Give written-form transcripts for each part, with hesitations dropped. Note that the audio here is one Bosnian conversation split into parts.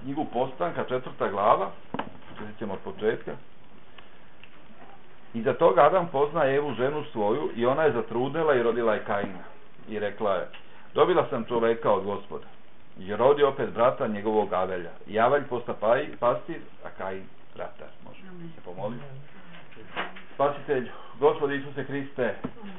knjigu Postanka, 4. glava, četit ćemo od početka. Iza toga Adam pozna Evu, ženu svoju, i ona je zatrudnela i rodila je Kaina. I rekla je, dobila sam čoveka od Gospoda. I rodi opet brata njegovog Avelja. I Avelj posta pastir, a Kain ratar. Može se pomoliti. Spasitelj, Gospod Isuse Hriste,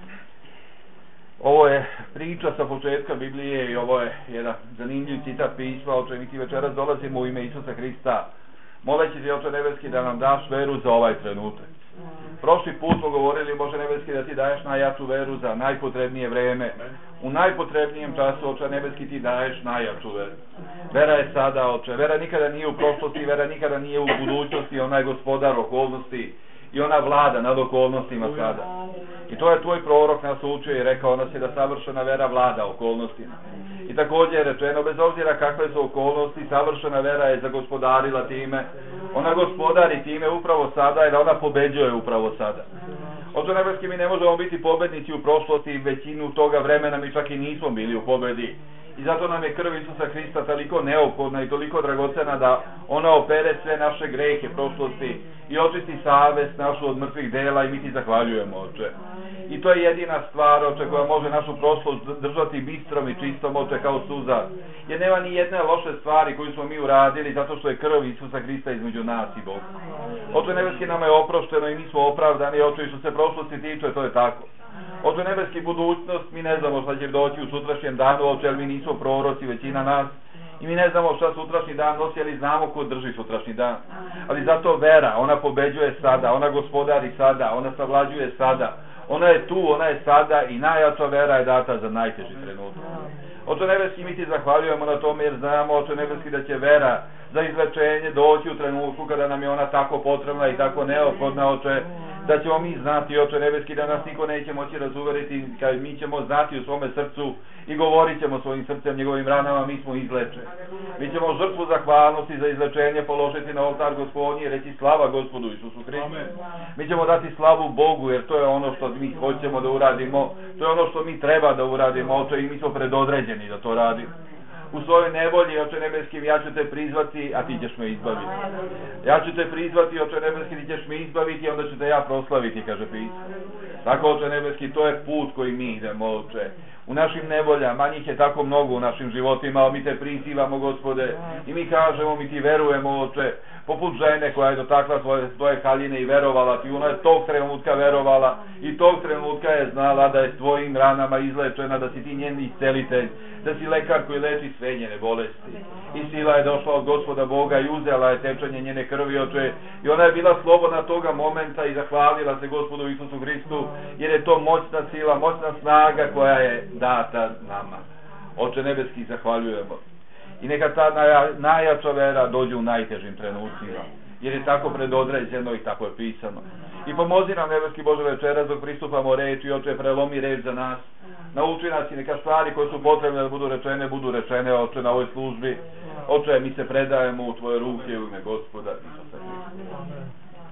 ovo je priča sa početka Biblije i ovo je jedan zanimljiv citat pisma, o čem mi ti večeras dolazimo u ime Isusa Hrista, moleći ti, Oče nebeski, da nam daš veru za ovaj trenutak. Prošli put smo govorili, Bože nebeski, da ti daješ najjaču veru za najpotrebnije vreme. U najpotrebnijem času, Oče nebeski, ti daješ najjaču veru. Vera je sada, Oče. Vera nikada nije u prošlosti, vera nikada nije u budućnosti, ona je gospodar okolnosti i ona vlada nad okolnostima sada. I to je tvoj prorok nas učio i rekao nas je da savršena vera vlada okolnostima. I također je rečeno, bez obzira kakve su okolnosti, savršena vera je zagospodarila time. Ona gospodari time upravo sada i da ona pobeđuje upravo sada. Oče nebeski, mi ne možemo biti pobednici u prošlosti i većinu toga vremena mi čak i nismo bili u pobedi. I zato nam je krv Isusa Hrista toliko neophodna i toliko dragocena da ona opere sve naše grehe prošlosti i očisti savest našu od mrtvih dela i mi ti zahvaljujemo, Oče. I to je jedina stvar, Oče, koja može našu prošlost držati bistrom i čistom, Oče, kao suza. Jer nema ni jedne loše stvari koju smo mi uradili zato što je krv Isusa Hrista između nas i Boga. Oče nebeski, nama je oprošteno i mi smo opravdani, Oče, i što se prošlosti tiče, to je tako. Oče nebeski, budućnost, mi ne znamo šta će doći u sutrašnjem danu, Oče, jer mi nismo proroci, većina nas. I mi ne znamo šta sutrašnji dan nosi, ali znamo ko drži sutrašnji dan. Ali zato vera, ona pobeđuje sada, ona gospodari sada, ona savlađuje sada. Ona je tu, ona je sada i najjača vera je data za najteži trenutak. Oče nebeski, mi ti zahvaljujemo na tome jer znamo, Oče nebeski, da će vera za izlečenje doći u trenutku kada nam je ona tako potrebna i tako neophodna, Oče, da ćemo mi znati, Oče nebeski, da nas niko neće moći razuveriti, kad mi ćemo znati u svome srcu i govorit ćemo svojim srcem, njegovim ranama, mi smo izlečeni. Mi ćemo žrtvu zahvalnosti za izlečenje položiti na oltar Gospodnji i reći slava Gospodu Isusu Hristu. Mi ćemo dati slavu Bogu jer to je ono što mi hoćemo da uradimo, to je ono što mi treba da uradimo, Oče, i mi smo predodređeni da to radimo. U svojoj nevolji, Oče nebeskim, ja ću te prizvati, a ti ćeš me izbaviti. Ja ću te prizvati, Oče nebeski, ti ćeš me izbaviti, a onda ću te ja proslaviti, kaže pismo. Tako, Oče nebeski, to je put koji mi idemo, Oče. U našim nevoljama, njih je tako mnogo u našim životima, mi te prizivamo, Gospode, i mi kažemo, mi ti verujemo, Oče, poput žene koja je dotakla svoje haljine i verovala ti, ona je tog trenutka verovala i tog trenutka je znala da je tvojim ranama izlečena, da si ti njen iscelitelj, da si lekar koji leči sve njene bolesti. I sila je došla od Gospoda Boga i uzela je tečanje njene krvi, Oče, i ona je bila slobodna toga momenta i zahvalila se Gospodu Isusu Hristu, jer je to moćna sila, moćna snaga koja je data nama. Oče nebeski, zahvaljujemo. I neka ta najjača vera dođe u najtežim trenucima, jer je tako predodređeno i tako je pisano. I pomozi nam, nebeski Bože, večeras dok pristupamo reči, Oče, prelomi reč za nas. Nauči nas i neka stvari koje su potrebne da budu rečene, Oče, na ovoj službi. Oče, mi se predajemo u tvoje ruke u ime Gospoda Isusa Hrista.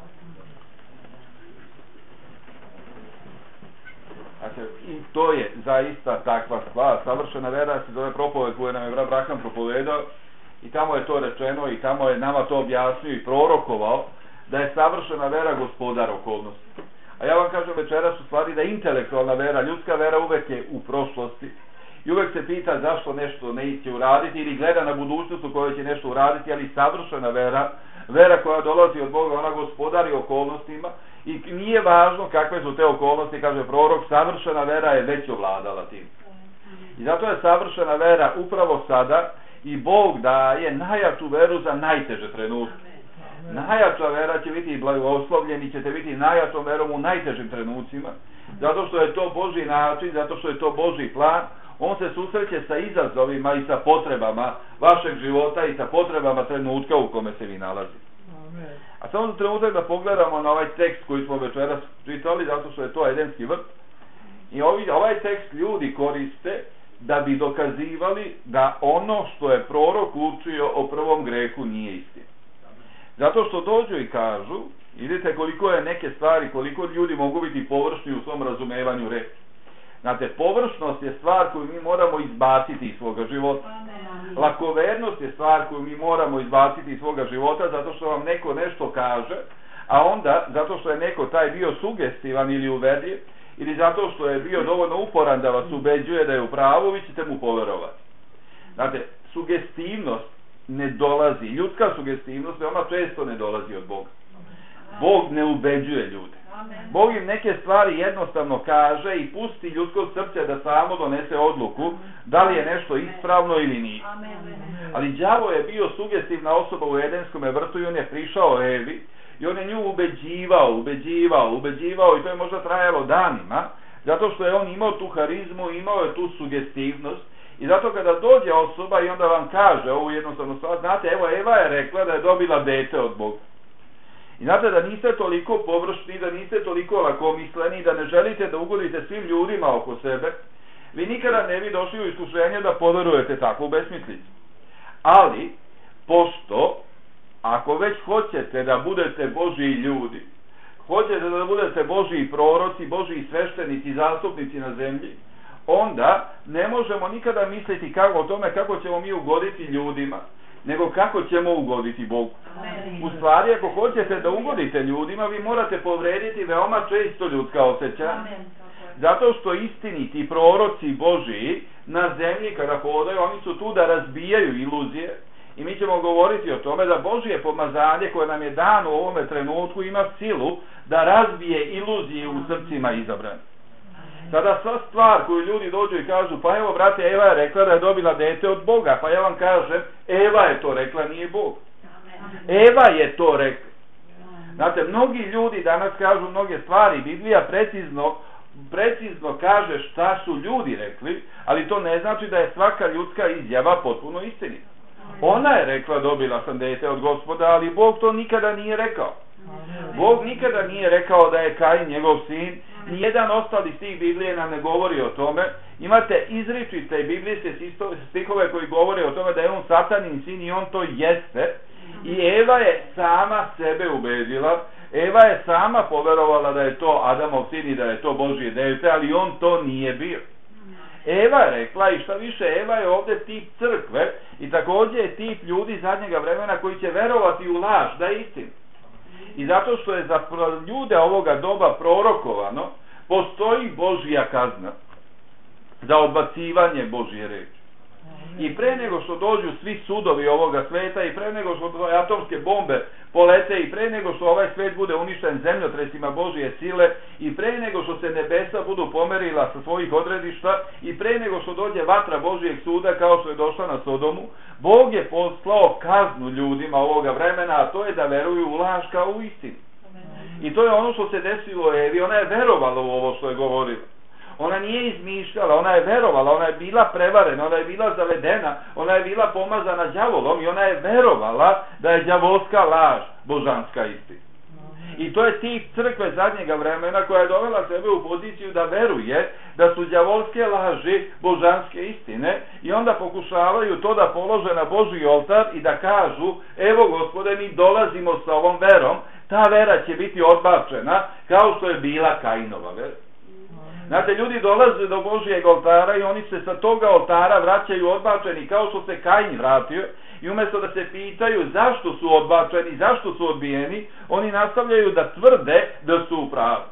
Dakle, i to je zaista takva stvar. Savršena vera se zove propoved koju nam je brat Braham propovedao i tamo je to rečeno i tamo je nama to objasnio i prorokovao da je savršena vera gospodar okolnosti. A ja vam kažem večeras u stvari da intelektualna vera, ljudska vera uvek je u prošlosti i uvek se pita zašto nešto neće uraditi ili gleda na budućnost u kojoj će nešto uraditi, ali savršena vera, vera koja dolazi od Boga, ona gospodari okolnostima i nije važno kakve su te okolnosti, kaže prorok, savršena vera je već ovladala tim. I zato je savršena vera upravo sada i Bog daje najjaču veru za najteže trenutke. Najjača vera će biti blagoslovljeni, ćete biti najjačom verom u najtežim trenucima, zato što je to Božji način, zato što je to Božji plan. On se susreće sa izazovima i sa potrebama vašeg života i sa potrebama trenutka u kome se vi nalazite. A samo za trenutak da pogledamo na ovaj tekst koji smo večeras čitali, zato što je to Edenski vrt. I ovaj tekst ljudi koriste da bi dokazivali da ono što je prorok učio o prvom grehu nije istina. Zato što dođu i kažu, vidite koliko je neke stvari, koliko ljudi mogu biti površni u svom razumevanju reči. Znate, površnost je stvar koju mi moramo izbaciti iz svoga života. Lakovernost je stvar koju mi moramo izbaciti iz svoga života zato što vam neko nešto kaže, a onda zato što je neko taj bio sugestivan ili uverljiv, ili zato što je bio dovoljno uporan da vas ubeđuje da je u pravu, vi ćete mu poverovati. Znate, sugestivnost ne dolazi, ljudska sugestivnost veoma često ne dolazi od Boga. Bog ne ubeđuje ljude. Bog im neke stvari jednostavno kaže i pusti ljudsko srce da samo donese odluku da li je nešto ispravno ili nije. Ali đavo je bio sugestivna osoba u Edenskom vrtu i on je prišao Evi i on je nju ubeđivao i to je možda trajalo danima, zato što je on imao tu harizmu, imao je tu sugestivnost. I zato kada dođe osoba i onda vam kaže ovu jednostavnu stvar, znate, evo Eva je rekla da je dobila dete od Boga. I znate da niste toliko površni, da niste toliko lakomisleni, da ne želite da ugodite svim ljudima oko sebe, vi nikada ne bi došli u iskušenje da poverujete takvu besmislicu. Ali, pošto, ako već hoćete da budete Božji ljudi, hoćete da budete Božji proroci, Božji sveštenici, zastupnici na zemlji, onda ne možemo nikada misliti o tome kako ćemo mi ugoditi ljudima, nego kako ćemo ugoditi Bogu. U stvari, ako hoćete da ugodite ljudima, vi morate povrediti veoma često ljudska osjećanja. Zato što istiniti proroci Božiji na zemlji kada hodaju, oni su tu da razbijaju iluzije. I mi ćemo govoriti o tome da Božje pomazanje koje nam je dano u ovome trenutku ima silu da razbije iluzije u srcima izabranih. Sada sva stvar koju ljudi dođu i kažu, pa evo brate, Eva je rekla da je dobila dete od Boga, pa ja vam kažem, Eva je to rekla, nije Bog. Eva je to rekla. Znate, mnogi ljudi danas kažu mnoge stvari, Biblija precizno kaže šta su ljudi rekli, ali to ne znači da je svaka ljudska izjava potpuno istinita. Ona je rekla, dobila sam dete od Gospoda, ali Bog to nikada nije rekao. Bog nikada nije rekao da je Kain njegov sin. Nijedan ostali stih Biblije nam ne govori o tome. Imate izričite biblijske stihove koji govore o tome da je on Satanin sin i on to jeste. I Eva je sama sebe ubedila. Eva je sama poverovala da je to Adamov sin i da je to Božje dete, ali on to nije bio. Eva je rekla, i šta više, Eva je ovdje tip crkve i također je tip ljudi zadnjega vremena koji će verovati u laž, da je istina. I zato što je za ljude ovoga doba prorokovano, postoji Božja kazna za odbacivanje Božje reči. I pre nego što dođu svi sudovi ovoga sveta i pre nego što atomske bombe polete i pre nego što ovaj svet bude uništen zemljotresima Božje sile i pre nego što se nebesa budu pomerila sa svojih odredišta i pre nego što dođe vatra Božjeg suda kao što je došla na Sodomu, Bog je poslao kaznu ljudima ovoga vremena, a to je da veruju u laž kao u istinu. I to je ono što se desilo Evi, ona je verovala u ovo što je govorila. Ona nije izmišljala, ona je verovala, ona je bila prevarena, ona je bila zavedena, ona je bila pomazana đavolom i ona je verovala da je đavolska laž božanska istina. I to je tip crkve zadnjega vremena koja je dovela sebe u poziciju da veruje da su đavolske laži božanske istine i onda pokušavaju to da polože na Božji oltar i da kažu, evo Gospode, mi dolazimo sa ovom verom, ta vera će biti odbačena kao što je bila Kainova vera. Znate, ljudi dolaze do Božjeg oltara i oni se sa toga oltara vraćaju odbačeni kao što se Kain vratio i umjesto da se pitaju zašto su odbačeni, zašto su odbijeni, oni nastavljaju da tvrde da su u pravu.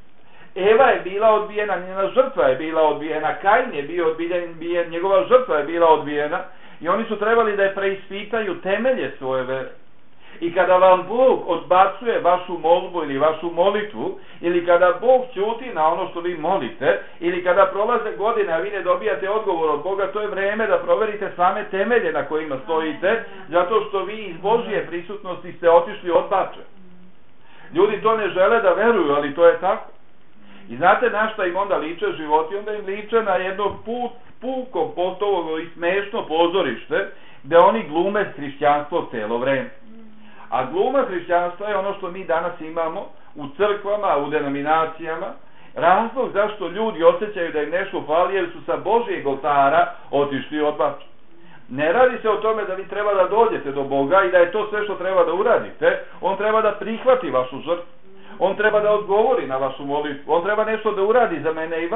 Eva je bila odbijena, njena žrtva je bila odbijena, Kain je bio odbijen, njegova žrtva je bila odbijena i oni su trebali da je preispitaju temelje svoje vere. I kada vam Bog odbacuje vašu molbu ili vašu molitvu, ili kada Bog ćuti na ono što vi molite, ili kada prolaze godine a vi ne dobijate odgovor od Boga, to je vreme da proverite same temelje na kojima stojite, zato što vi iz Božje prisutnosti ste otišli odbačeni. Ljudi to ne žele da veruju, ali to je tako. I znate na šta im onda liče životi? Onda im liče na jedno puko, potovo i smešno pozorište, gde oni glume hrišćanstvo celo vreme. A gluma hrišćanstva je ono što mi danas imamo u crkvama, u denominacijama. Razlog zašto ljudi osjećaju da im nešto fali jer su sa Božjeg oltara otišli odbačeni. Ne radi se o tome da vi treba da dođete do Boga i da je to sve što treba da uradite. On treba da prihvati vašu žrtvu. On treba da odgovori na vašu molitvu. On treba nešto da uradi za mene i vas.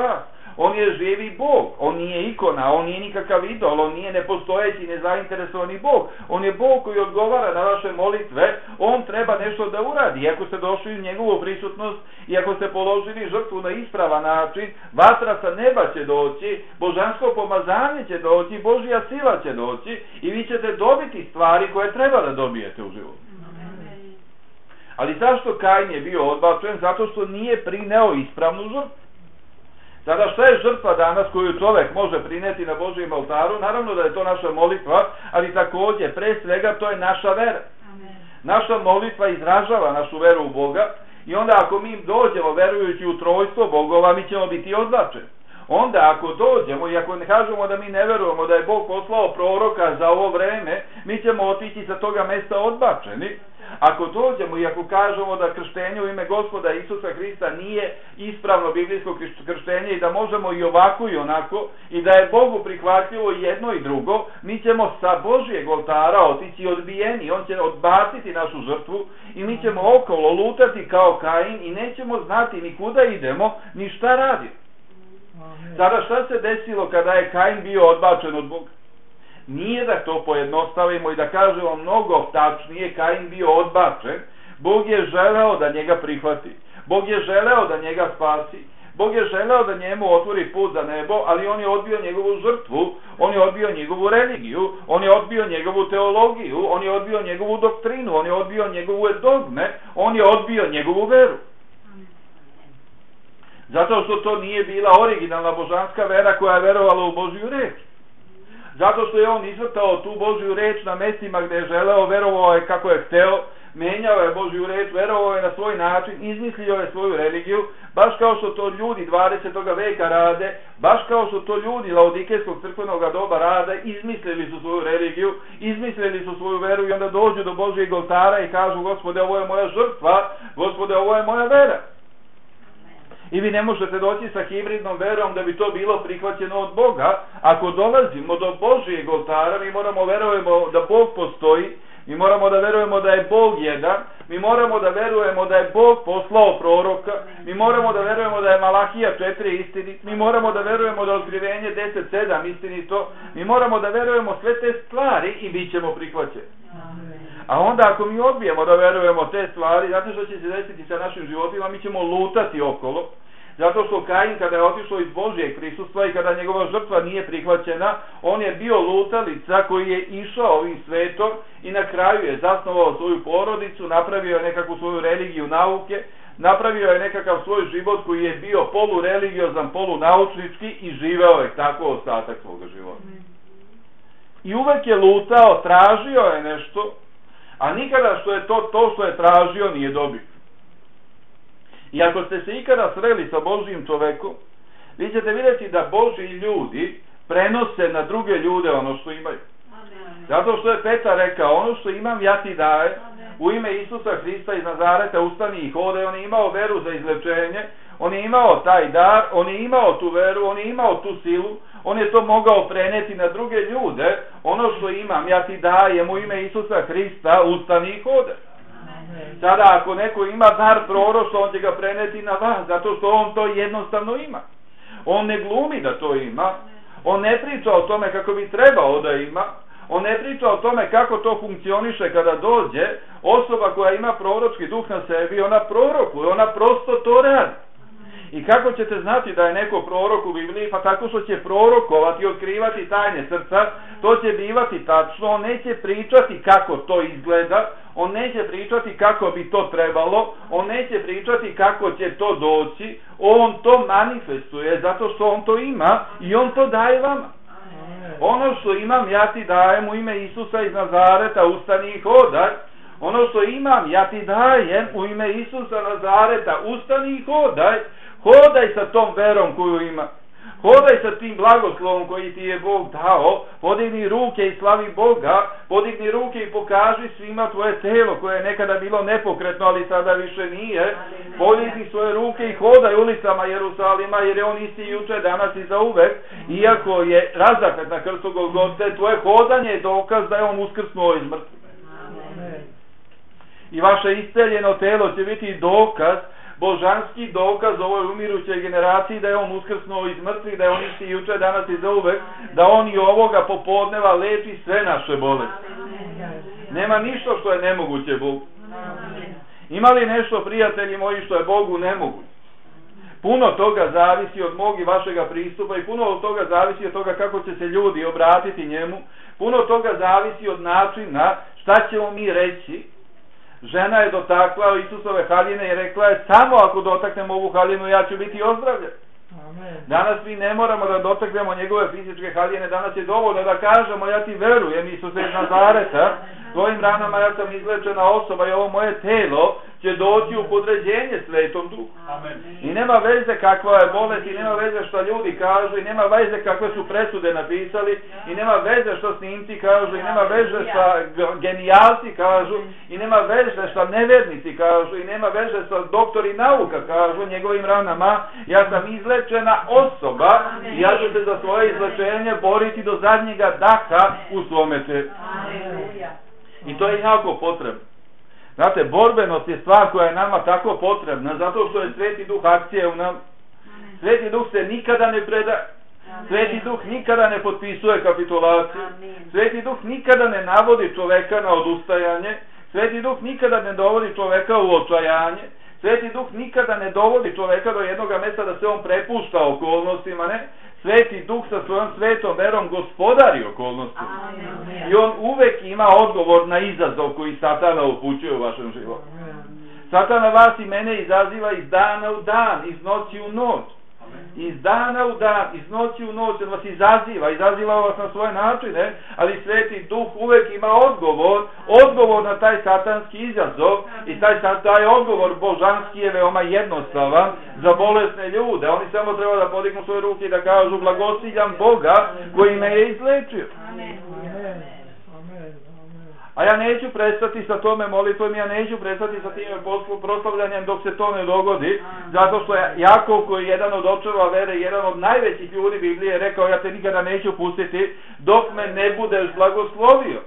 On je živi Bog, on nije ikona, on nije nikakav idol, on nije nepostojeći, nezainteresovani Bog. On je Bog koji odgovara na vaše molitve, on treba nešto da uradi. I ako ste došli u njegovu prisutnost, i ako ste položili žrtvu na ispravan način, vatra sa neba će doći, božansko pomazanje će doći, Božja sila će doći i vi ćete dobiti stvari koje treba da dobijete u životu. Ali zašto Kain je bio odbačen? Zato što nije prineo ispravnu žrtvu. Sada šta je žrtva danas koju čovjek može prineti na Božjem oltaru? Naravno da je to naša molitva, ali također, pre svega, to je naša vera. Naša molitva izražava našu veru u Boga i onda ako mi dođemo verujući u trojstvo Bogova, mi ćemo biti odbačeni. Onda ako dođemo i ako ne kažemo da mi ne verujemo da je Bog poslao proroka za ovo vreme, mi ćemo otići sa toga mesta odbačeni. Ako dođemo i ako kažemo da krštenje u ime Gospoda Isusa Hrista nije ispravno biblijsko krštenje i da možemo i ovako i onako i da je Bogu prihvatljivo jedno i drugo, mi ćemo sa Božjeg oltara otići odbijeni. On će odbaciti našu žrtvu i mi ćemo okolo lutati kao Kain i nećemo znati ni kuda idemo, ni šta radimo. Sada šta se desilo kada je Kain bio odbačen od Boga? Nije da to pojednostavimo i da kažemo mnogo tačnije, Kain bio odbačen. Bog je želeo da njega prihvati. Bog je želeo da njega spasi. Bog je želeo da njemu otvori put za nebo, ali on je odbio njegovu žrtvu, on je odbio njegovu religiju, on je odbio njegovu teologiju, on je odbio njegovu doktrinu, on je odbio njegove dogme, on je odbio njegovu veru. Zato što to nije bila originalna božanska vera koja je verovala u Božju reč. Zato što je on izvrtao tu Božju reč na mestima gdje je želeo, verovao je kako je hteo, menjao je Božju reč, verovao je na svoj način, izmislio je svoju religiju, baš kao što to ljudi 20. veka rade, baš kao što to ljudi Laodikejskog crkvenog doba rade, izmislili su svoju religiju, izmislili su svoju veru i onda dođu do Božjeg oltara i kažu: Gospode, ovo je moja žrtva, Gospode, ovo je moja vera. I vi ne možete doći sa hibridnom verom da bi to bilo prihvaćeno od Boga. Ako dolazimo do Božjeg oltara, mi moramo verujemo da Bog postoji, mi moramo da verujemo da je Bog jedan, mi moramo da verujemo da je Bog poslao proroka, mi moramo da verujemo da je Malahija 4 istinit, mi moramo da verujemo da je Otkrivenje 10:7 istinito, mi moramo da verujemo sve te stvari i bit ćemo prihvaćeni. A onda ako mi odbijemo da verujemo te stvari, znate što će se desiti sa našim životima? Mi ćemo lutati okolo. Zato što Kain kada je otišao iz Božjeg prisustva i kada njegova žrtva nije prihvaćena, on je bio lutalica koji je išao ovim svetom i na kraju je zasnovao svoju porodicu, napravio je nekakvu svoju religiju nauke, napravio je nekakav svoj život koji je bio polureligiozan, polunaučnički i živeo je tako ostatak svoga života. I uvek je lutao, tražio je nešto, a nikada što je to što je tražio nije dobio. I ako ste se ikada sreli sa Božjim čovekom, vi ćete vidjeti da Božji ljudi prenose na druge ljude ono što imaju. Zato što je Petar rekao: ono što imam ja ti dajem, u ime Isusa Hrista iz Nazareta ustani i hodaj. On je imao veru za izlečenje, on je imao taj dar, on je imao tu veru, on je imao tu silu, on je to mogao preneti na druge ljude. Ono što imam ja ti dajem, u ime Isusa Hrista ustani i hodaj. Sada ako neko ima dar proroštva, on će ga preneti na vas, zato što on to jednostavno ima. On ne glumi da to ima, on ne priča o tome kako bi trebao da ima, on ne priča o tome kako to funkcioniše kada dođe. Osoba koja ima proročki duh na sebi, ona prorokuje, ona prosto to radi. I kako ćete znati da je neko prorok u Bibliji? Pa tako što će prorokovati i otkrivati tajne srca, to će bivati tačno, on neće pričati kako to izgleda, on neće pričati kako bi to trebalo, on neće pričati kako će to doći, on to manifestuje zato što on to ima i on to daje vama. Ono što imam ja ti dajem, u ime Isusa iz Nazareta ustani i hodaj. Ono što imam ja ti dajem, u ime Isusa Nazareta ustani i hodaj. Hodaj sa tom verom koju ima. Hodaj sa tim blagoslovom koji ti je Bog dao. Podigni ruke i slavi Boga. Podigni ruke i pokaži svima tvoje telo koje je nekada bilo nepokretno, ali sada više nije. Podigni svoje ruke i hodaj ulicama Jerusalima, jer je on isti juče, danas i zauvek. Iako je razapet na krstu Golgote, tvoje hodanje je dokaz da je on uskrsnuo iz mrtvih. I vaše isceljeno telo će biti dokaz božanski dokaz ovoj umirućoj generaciji da je on uskrsnuo iz mrtvih, da je on isti juče, danas i zauvek, da on i ovoga popodneva leči sve naše bolesti. Nema ništa što je nemoguće Bogu. Ima li nešto, prijatelji moji, što je Bogu nemoguće? Puno toga zavisi od mog i vašega pristupa i puno od toga zavisi od toga kako će se ljudi obratiti njemu. Puno toga zavisi od načina šta ćemo mi reći. Žena je dotakla Isusove haljine i rekla je, samo ako dotaknem ovu haljinu ja ću biti ozdravljen. Danas mi ne moramo da dotaknemo njegove fizičke haljine, danas je dovoljno da kažemo, ja ti verujem Isuse iz Nazareta, tvojim ranama ja sam izlečena osoba i ovo moje telo će doći u podređenje Svetom Duhu. I nema veze kakva je bolest, i nema veze što ljudi kažu, i nema veze kakve su presude napisali, i nema veze što snimci kažu, i nema veze što genijalci kažu, i nema veze što nevernici kažu, i nema veze što doktori nauka kažu njegovim ranama. Ja sam izlečena osoba i ja ću se za svoje izlečenje boriti do zadnjega daha u svome telu. I to je jako potrebno. Znate, borbenost je stvar koja je nama tako potrebna, zato što je Sveti Duh akcije u nam. Sveti Duh se nikada ne predaje. Sveti Duh nikada ne potpisuje kapitulaciju. Sveti Duh nikada ne navodi čoveka na odustajanje. Sveti Duh nikada ne dovodi čoveka u očajanje. Sveti Duh nikada ne dovodi čoveka do jednoga mjesta da se on prepušta okolnostima, ne? Sveti Duh sa svojom svetom verom gospodari okolnostima. I on uvek ima odgovor na izazov koji Satana upućuje u vašem životu. Satana vas i mene izaziva iz dana u dan, iz noći u noć. Iz dana u dan, iz noći u noć, on vas izaziva vas na svoje načine, ali Sveti Duh uvek ima odgovor na taj satanski izazov, i taj odgovor božanski je veoma jednostavan za bolesne ljude. Oni samo treba da podignu svoje ruke i da kažu, blagosiljam Boga koji me je izlečio. A ja neću prestati sa tome molitvom, ja neću prestati sa tim proslavljanjem dok se to ne dogodi, zato što je Jakov, koji je jedan od očeva vere, jedan od najvećih ljudi Biblije, rekao, ja te nikada neću pustiti dok me ne budeš blagoslovio.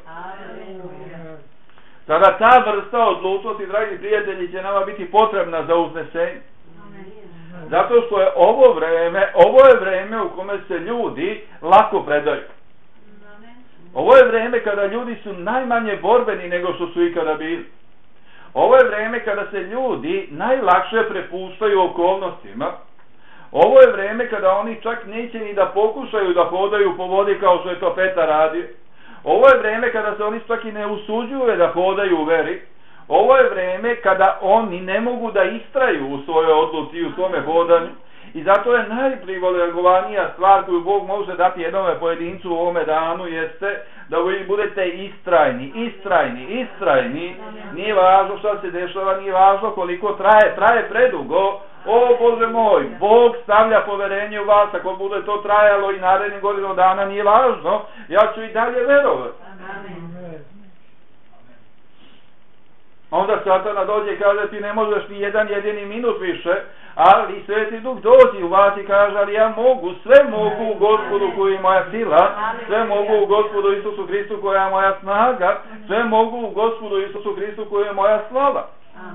Tada ta vrsta odlučnosti, dragi prijatelji, će nama biti potrebna za uznesenje. Zato što je ovo je vreme u kome se ljudi lako predaju. Ovo je vreme kada ljudi su najmanje borbeni nego što su ikada bili. Ovo je vreme kada se ljudi najlakše prepuštaju okolnostima. Ovo je vreme kada oni čak neće ni da pokušaju da hodaju po vodi kao što je to Petar radio. Ovo je vreme kada se oni čak i ne usuđuju da hodaju u veri. Ovo je vreme kada oni ne mogu da istraju u svojoj odluci i u svome hodanju. I zato je najprivilegovanija stvar koju Bog može dati jednome pojedincu u ovome danu jeste da vi budete istrajni. Nije važno šta se dešava, nije važno koliko traje predugo. O Bože moj, Bog stavlja poverenje u vas, ako bude to trajalo i narednih godinu dana, nije važno, ja ću i dalje verovati. Onda Satana dođe i kaže, ti ne možeš ni jedan jedini minut više, ali Sveti Duh dođe u vas i kaže, ali ja mogu, sve mogu u Gospodu koji je moja sila, sve mogu u Gospodu Isusu Hristu koja je moja snaga, sve mogu u Gospodu Isusu Hristu koja je moja slava.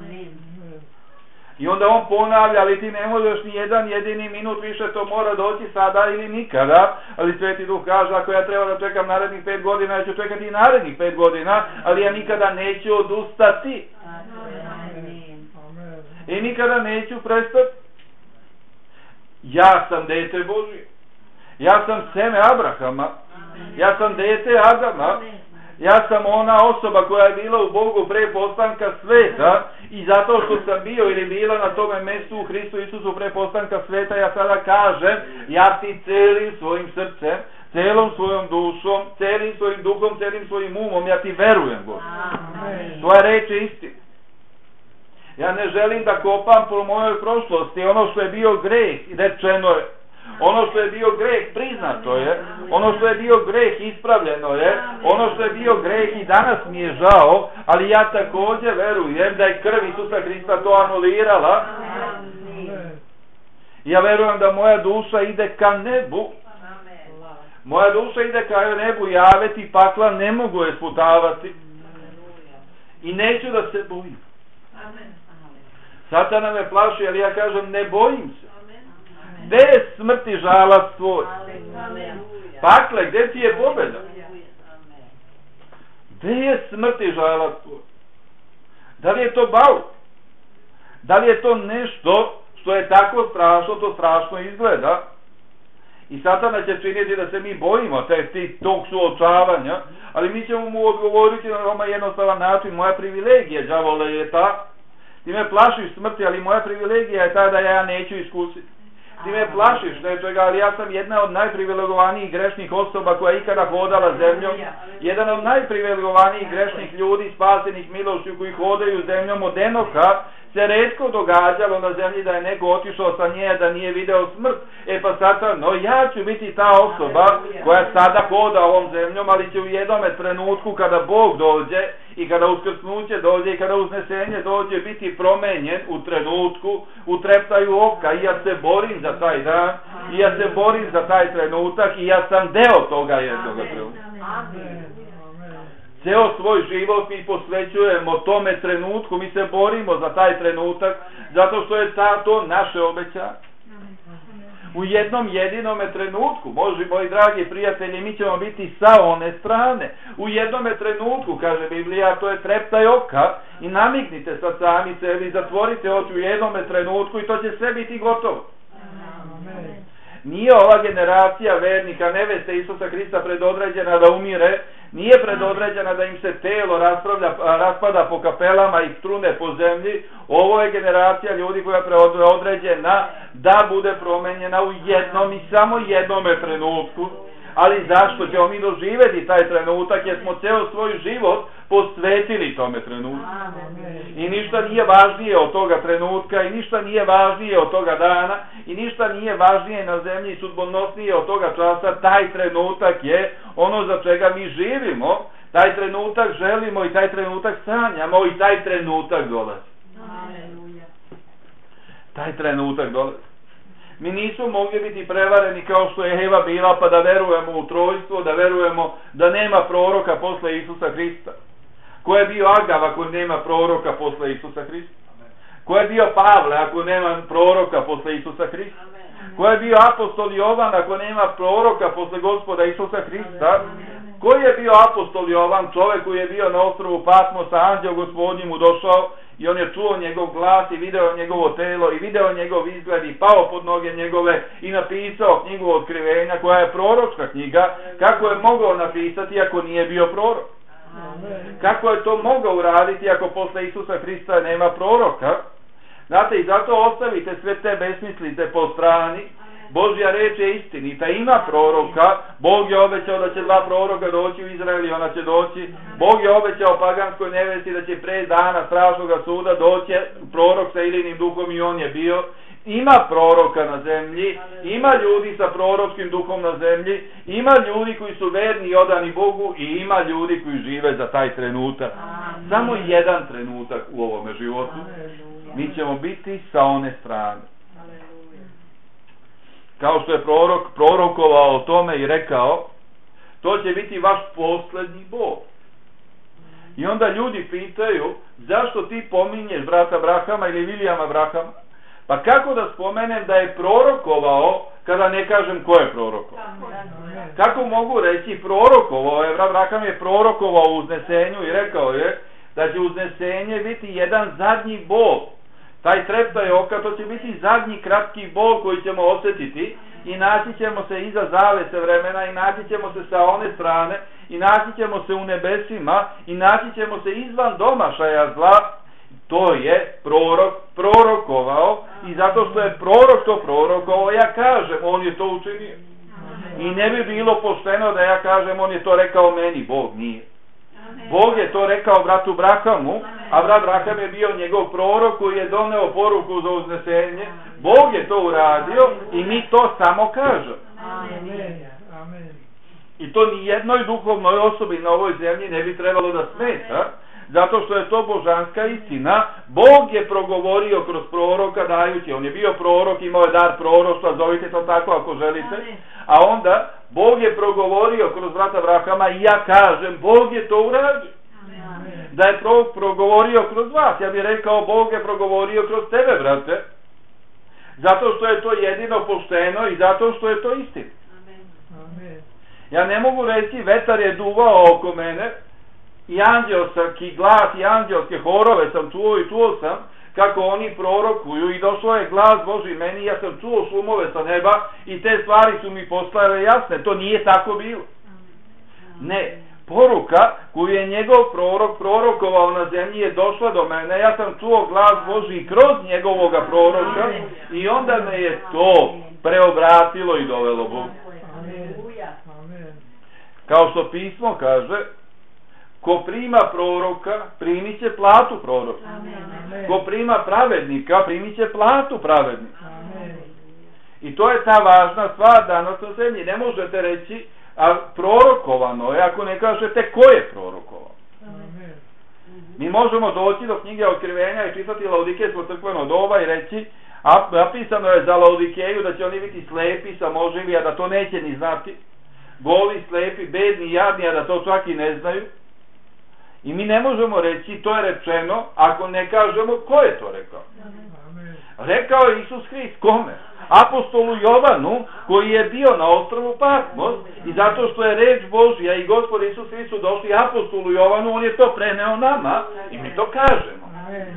I onda on ponavlja, ali ti ne možeš ni jedan jedini minut više, to mora doći sada ili nikada. Ali Sveti Duh kaže, ako ja treba da čekam narednih 5 godina, ja ću čekati i narednih 5 godina, ali ja nikada neću odustati. I nikada neću prestati. Ja sam dete Božje. Ja sam seme Abrahama. Ja sam dete Adama. Ja sam ona osoba koja je bila u Bogu pre postanka sveta, i zato što sam bio ili bila na tome mjestu u Hristu Isusu pre postanka sveta, ja sada kažem, ja ti celim svojim srcem, celom svojom dušom, celim svojim duhom, celim svojim umom, ja ti verujem, Bože. Tvoja reč je istina. Ja ne želim da kopam po mojoj prošlosti. Ono što je bio greh, rečeno je. Ono što je bio greh, priznato je. Ono što je bio greh, ispravljeno je. Ono što je bio greh, i danas mi je žao, ali ja također verujem da je krv Isusa Hrista to anulirala. Ja verujem da moja duša ide ka nebu. Moja duša ide ka nebu, i aveti pakla ne mogu je sputavati. I neću da se bojim. Satana me plaši, ali ja kažem ne bojim se. Gde je smrt i žalac tvoj? Pakle, gde ti je pobjeda? Gde je smrt i žalac tvoj? Da li je to bauk? Da li je to nešto što je tako strašno, to strašno izgleda? I Satana će činiti da se mi bojimo tog suočavanja, ali mi ćemo mu odgovoriti na veoma jednostavan način. Moja privilegija, đavole, je ta. Ti me plašiš smrti, ali moja privilegija je ta da ja neću iskusiti. Ti me plašiš nečega, ali ja sam jedna od najprivilegovanijih grešnih osoba koja je ikada hodala zemljom. Jedan od najprivilegovanijih grešnih ljudi, spasenih milošću, koji hodaju zemljom od Enoha, se retko događalo na zemlji da je neko otišao sa nje, da nije video smrt. Pa sad, no ja ću biti ta osoba koja sada hoda ovom zemljom, ali će u jednome trenutku kada Bog dođe i kada uskrsnuće dođe i kada uznesenje dođe biti promenjen u trenutku, u treptaju oka. I ja se borim za taj dan, i ja se borim za taj trenutak, i ja sam deo toga jednoga trenutka. Ceo svoj život mi posvećujemo tome trenutku, mi se borimo za taj trenutak, zato što je to naše obećanje. U jednom jedinome trenutku, moji dragi prijatelji, mi ćemo biti sa one strane. U jednome trenutku, kaže Biblija, to je treptaj oka, i namignite sad sami sebi, zatvorite oči u jednome trenutku i to će sve biti gotovo. Nije ova generacija vernika, neveste Isusa Hrista predodređena da umire, nije predodređena da im se telo raspada po kapelama i strune po zemlji. Ovo je generacija ljudi koja je predodređena da bude promenjena u jednom i samo jednome trenutku. Ali zašto ćemo mi doživjeti taj trenutak? Jer smo ceo svoj život posvetili tome trenutku. I ništa nije važnije od toga trenutka, i ništa nije važnije od toga dana, i ništa nije važnije na zemlji i sudbonosnije od toga časa. Taj trenutak je ono za čega mi živimo, taj trenutak želimo i taj trenutak sanjamo i taj trenutak dolazi. Taj trenutak dolazi. Mi nismo mogli biti prevareni kao što je Eva bila, pa da verujemo u trojstvo, da verujemo da nema proroka posle Isusa Hrista. Ko je bio Agav ako nema proroka posle Isusa Hrista? Ko je bio Pavle ako nema proroka posle Isusa Hrista? Ko je bio apostol Jovan ako nema proroka posle Gospoda Isusa Hrista? Ko je bio apostol Jovan, čovek koji je bio na ostrvu Patmos, a anđeo Gospodnji mu došao i on je čuo njegov glas i video njegovo telo i video njegov izgled i pao pod noge njegove i napisao knjigu Otkrivenja koja je proročka knjiga. Kako je mogao napisati ako nije bio prorok? Kako je to mogao uraditi ako posle Isusa Hrista nema proroka? Znate, i zato ostavite sve te besmislice po strani. Božja reč je istinita, ima proroka. Bog je obećao da će 2 proroka doći u Izrael i ona će doći. Bog je obećao paganskoj nevesti da će pre dana strašnog suda doći prorok sa Ilinim duhom i on je bio. Ima proroka na zemlji, ima ljudi sa proročkim duhom na zemlji, ima ljudi koji su verni i odani Bogu i ima ljudi koji žive za taj trenutak. Samo jedan trenutak u ovome životu. Mi ćemo biti sa one strane. Kao što je prorok prorokovao o tome i rekao, to će biti vaš poslednji bol. I onda ljudi pitaju, zašto ti pominješ brata Brahama ili Vilijama Brahama? Pa kako da spomenem da je prorokovao kada ne kažem ko je prorokovao? Kako mogu reći prorokovao je? Brat Braham je prorokovao u uznesenju i rekao je da će uznesenje biti jedan zadnji bol. Taj treptaj oka, to će biti zadnji kratki bol koji ćemo osjetiti i naći ćemo se iza zavese vremena i naći ćemo se sa one strane i naći ćemo se u nebesima i naći ćemo se izvan domašaja zla. To je prorok prorokovao i zato što je prorok to prorokovao, ja kažem, on je to učinio. I ne bi bilo pošteno da ja kažem, on je to rekao meni, Bog nije. Bog je to rekao bratu Brahamu, a brat Braham je bio njegov prorok koji je doneo poruku za uznesenje. Bog je to uradio i mi to samo kažemo. I to ni jednoj duhovnoj osobi na ovoj zemlji ne bi trebalo da smeta, zato što je to božanska istina. Bog je progovorio kroz proroka dajući, on je bio prorok, imao je dar proroštva, zovite to tako ako želite, a onda Bog je progovorio kroz brata Brahama i ja kažem, Bog je to uradio. da je progovorio kroz vas. Ja bih rekao, Bog je progovorio kroz tebe, brate. Zato što je to jedino pošteno i zato što je to istina. Ja ne mogu reći, vetar je duvao oko mene i anđelski glas i anđelske horove sam čuo i čuo sam kako oni prorokuju i došlo je glas Boži meni, ja sam čuo šumove sa neba i te stvari su mi postale jasne. To nije tako bilo. Ne, poruka koju je njegov prorok prorokovao na zemlji je došla do mene, ja sam čuo glas Boži kroz njegovoga proroka i onda me je to preobratilo i dovelo Bogu. Kao što pismo kaže, ko prima proroka, primit će platu proroka. Ko prima pravednika, primit će platu pravednika. I to je ta važna stvar danas na zemlji. Ne možete reći, a prorokovano je, ako ne kažete ko je prorokovao. Mi možemo doći do knjige Otkrivenja i čitati Laodikejsko crkveno doba i reći, a napisano je za Laodikeju da će oni biti slepi, samoživi, a da to neće ni znati. Goli, slepi, bedni, jadni, a da to čak i ne znaju. I mi ne možemo reći, to je rečeno, ako ne kažemo ko je to rekao. Rekao je Isus Hrist, kome? Apostolu Jovanu, koji je bio na ostrvu Patmos, i zato što je reč Božja i Gospod Isus Hrist su došli apostolu Jovanu, on je to preneo nama i mi to kažemo.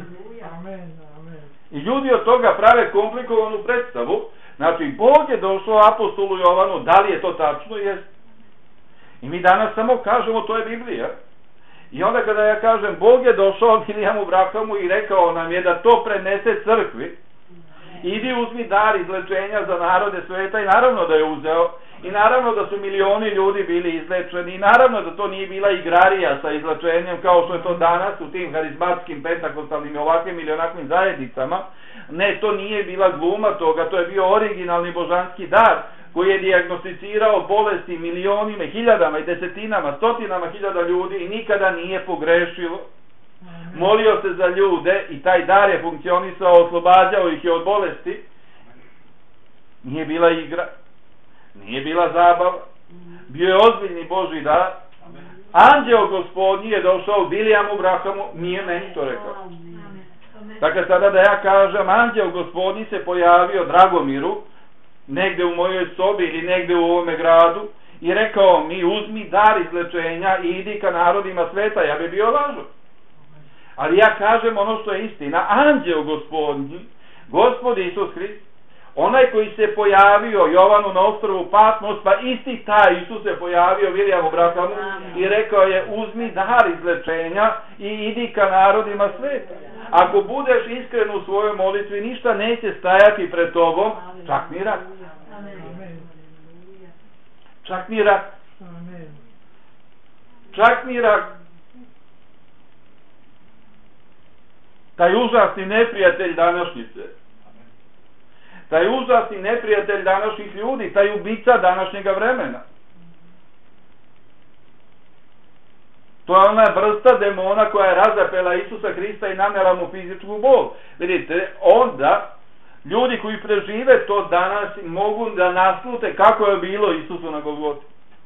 I ljudi od toga prave komplikovanu predstavu. Znači, Bog je došao apostolu Jovanu, da li je to tačno? Jest. I mi danas samo kažemo, to je Biblija. I onda kada ja kažem, Bog je došao Bilijamu Brahamu i rekao nam je da to prenese crkvi, idi uzmi dar izlečenja za narode sveta, i naravno da je uzeo, i naravno da su milioni ljudi bili izlečeni, i naravno da to nije bila igrarija sa izlečenjem kao što je to danas u tim harizmatskim pentakostalnim ovakvim ili onakvim zajednicama. Ne, to nije bila gluma toga, to je bio originalni božanski dar koji je dijagnosticirao bolesti milionima, hiljadama i desetinama, stotinama hiljada ljudi i nikada nije pogrešilo. Molio se za ljude i taj dar je funkcionisao, oslobađao ih je od bolesti. Nije bila igra, nije bila zabava, bio je ozbiljni Božji dar. Anđeo Gospodnji je došao Bilijamu Brahamu, nije meni to rekao. Dakle, sada da ja kažem, anđeo Gospodnji se pojavio Dragomiru, negde u mojoj sobi ili negde u ovome gradu, i rekao mi, uzmi dar izlečenja i idi ka narodima sveta, ja bi bio lažo. Ali ja kažem ono što je istina, anđeo Gospodnji, Gospod Isus Hrist, onaj koji se pojavio Jovanu na ostrvu Patmos, pa isti taj Isus se pojavio Bilijamu Brahamu i rekao je, uzmi dar izlečenja i idi ka narodima sveta. Ako budeš iskren u svojoj molitvi, ništa neće stajati pred tobom, čak ni rak. Čak ni rak. Čak ni rak. Taj užasni neprijatelj današnjice, taj užasni neprijatelj današnjih ljudi, taj ubica današnjega vremena, to je ona vrsta demona koja je razapela Isusa Hrista i nanela mu fizičku bol. Vidite, onda ljudi koji prežive to danas mogu da naslute kako je bilo Isusu na Golgoti.